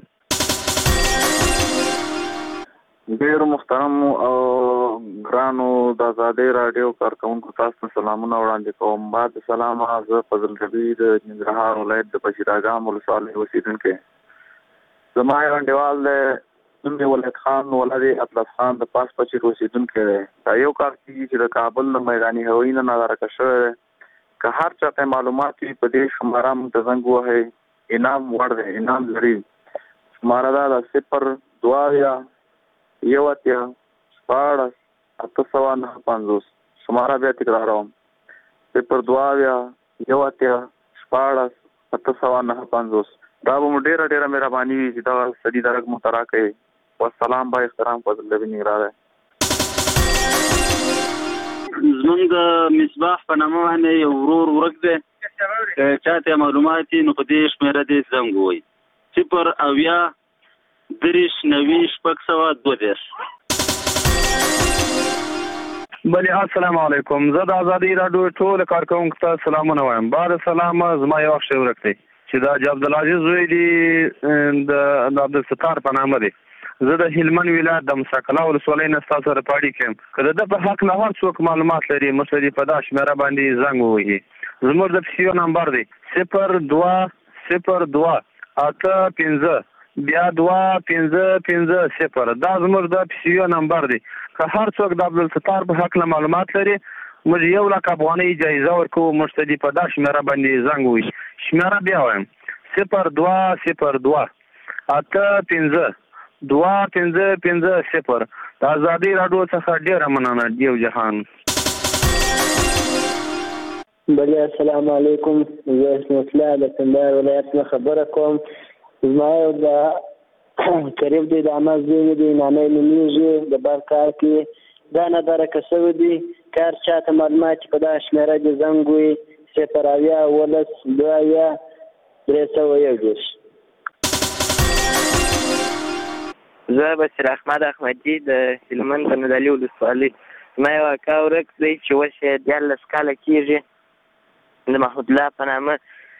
ډیر محترم او ګرانو د آزادۍ راډیو کارکونکو تاسو ته سلامونه وړاندې کوم. بعد سلام. زه فضل ربی د ننګرهار ولایت د بشیراګام ولسوالۍ اوسیدونکی. زما یو انډیوال دی نوم یې ولید خان ولد اطلس خان د پاس پچیر اوسیدونکی دی. دا یو کار کېږي چې د کابل د میداني هوایي نه نادرکه شوی دی. که هر چاته معلومات وي په دې شماره موږ ته زنګ ووهئ. انعام وړ دی. انعام لري. شماره دا ده صفر دوه اویا یو اتیا شپاړس اته سوه نهه پنځوس. شماره بیا تکراروم صفر دوه اویا یو اتیا شپاړس اته سوه نهه پنځوس. دا به مو ډېره ډېره مهرباني وي چې دغه سړي درک مو ته راکوئ. والسلام. با احترام فضل ربی ننګرهار. زمونږ د مصباح په نامه باندې یو ورور ورک دی. که چاته معلومات وي نو په دې شمېره دې زنګ ووایي صفر اویا دېرش نوي شپږ سوه دوه دېرش. بلې السلام علیکم. زه د آزادۍ راډیو ټولو کارکوونکو ته سلامونه وایم. بار سلام. زما یو وخت ورک دی چې دا چې عبدالعزیز زوی دی د عبدالستار په نامه دی. زه د هلمند ولایت د مساکلا ولسوالۍ نه ستا سره په اړیکه یم. که د ده په حق له هر څوک معلومات لري موږ ته دې په دا شمېره باندې زنګ ووهي. زموږ د پیسیو نمبر دی صفر دوه صفر دوه اته پنځه بیا دوه پنځه پنځه صفر. دا زموږ د پیسیو نمبر دی. که هر څوک د عبدالستار په حق له معلومات لري موږ یو لک افغانۍ جایزه ورکوو. موږ ته دې په دا شمېره باندې زنګ ووهي. شمېره بیا وایم صفر دوه صفر دوه اته پنځه دوه پنځه پنځه صفر. د آزادۍ راډیو څخه ډېره مننه. دیو جهان. بلې السلام علیکم. زه اسم الله د کندهار ولایت نه خبره کوم. زما یو د قریب دی د عمه زوی مې دی نانی نومیږي د بر کار کې دا نادرکه شوی دی. کار چاته معلومات په دا شمېره دې زنګ ووایي صفر اویا اوولس دوه اویا درې سوه یو دېرش. زه بشیر احمد احمدي د هلمند د نادعلي ولسوالۍ. زما یو اکا ورک دی چې اوس یې دیارلس کاله کېږي. د محمود الله په نامه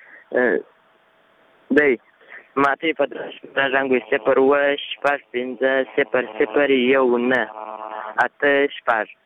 دی. ما ته یې په دغه شمېره زنګ ووایي صفر اووه شپږ پنځه صفر صفر یو نه اته شپږ.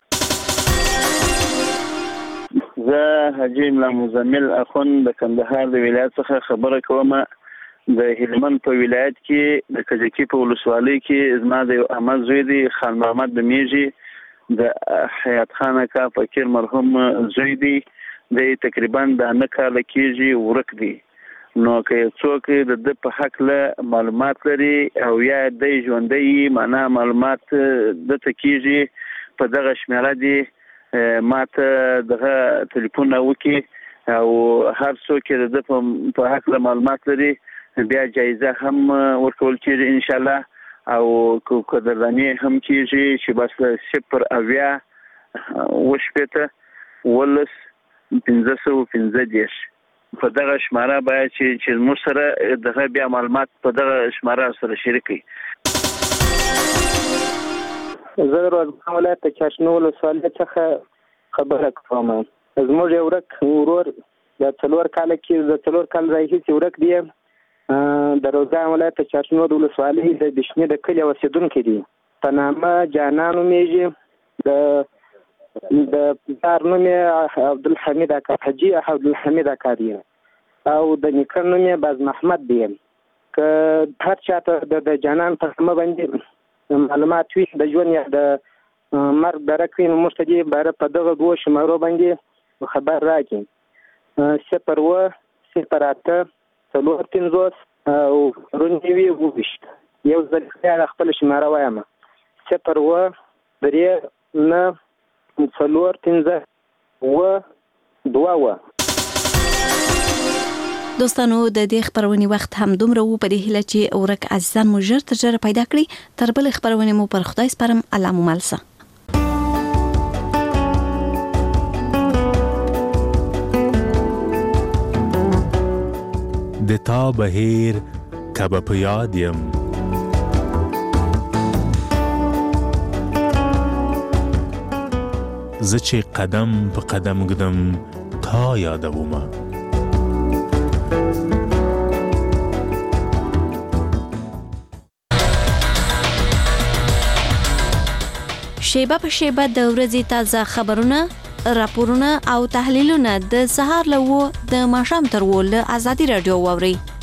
زه حاجي ملا مزمل اخوند د کندهار د ولایت څخه خبره کوم. د هلمند په ولایت کې د کجکي په ولسوالۍ کې زما د یو عمه زوی دی خان محمد نومیږي. د حیات خان اکا فقیر مرحوم زوی دی. د تقریبا د نه کاله کېږي ورک دی. نو که یو څوک د ده په هکله معلومات لري او یا دی ژوندی معنا معلومات دته کېږي په دغه شمېره دې ما ته دغه تلیفون وکړي او هر څوک د ده په هکله معلومات لري بیا جایزه هم ورکول کېږي انشاءالله. او قدرداني هم کېږي چې بس صفر اویا اووه شپېته اوولس پنځه سوه پنځه دېرش په دغه شماره باید چې چې موږ سره دغه بیا معلومات په دغه شماره سره شریک کړي. زه د روزګان ولایت د چاشنو ولسوالۍ څخه خبره کوم. زموږ یو ورک ورور د څلور کاله کې د څلور کال راهیسې چې ورک دی. د روزګان ولایت د چاشنو ولسوالۍ د بشنې د کلي اوسېدونکی دی. په نامه جانان نومیږي. د د پلار نوم یې عبدالحمید اکا حاجي عبدالحمید اکا دی او د نیکه نوم یې باز محمد دی. که هر چاته د جانان په نامه باندې معلومات وي د ژوند یا د مرګ درک وي نو موږ ته دې باره په دغه دوو شمارو باندې خبر راکړي. صفر اووه صفر اته څلور پنځوس او روڼ نوي اووه ویشت. یو ځل بیا خپل شماره وایم صفر اووه درې نهه څلور پنځه اووه دوه اووه. دوستانو د دې خبرونې وخت هم دومره وو په دې هیله چې ورک عزیزان مو ژر تر ژره پیدا کړي. تر بل خبرونې مو پر خدای سپارم. الله مو ملسه. د تا بهیر کبه په یاد یم زه چې قدم په قدم ږدم تا یادومه. شیبه په شیبه د ورځې تازه خبرونه، راپورونه او تحلیلونه د سهار له وو د ماښام تر وو له ازادي رادیو واوري.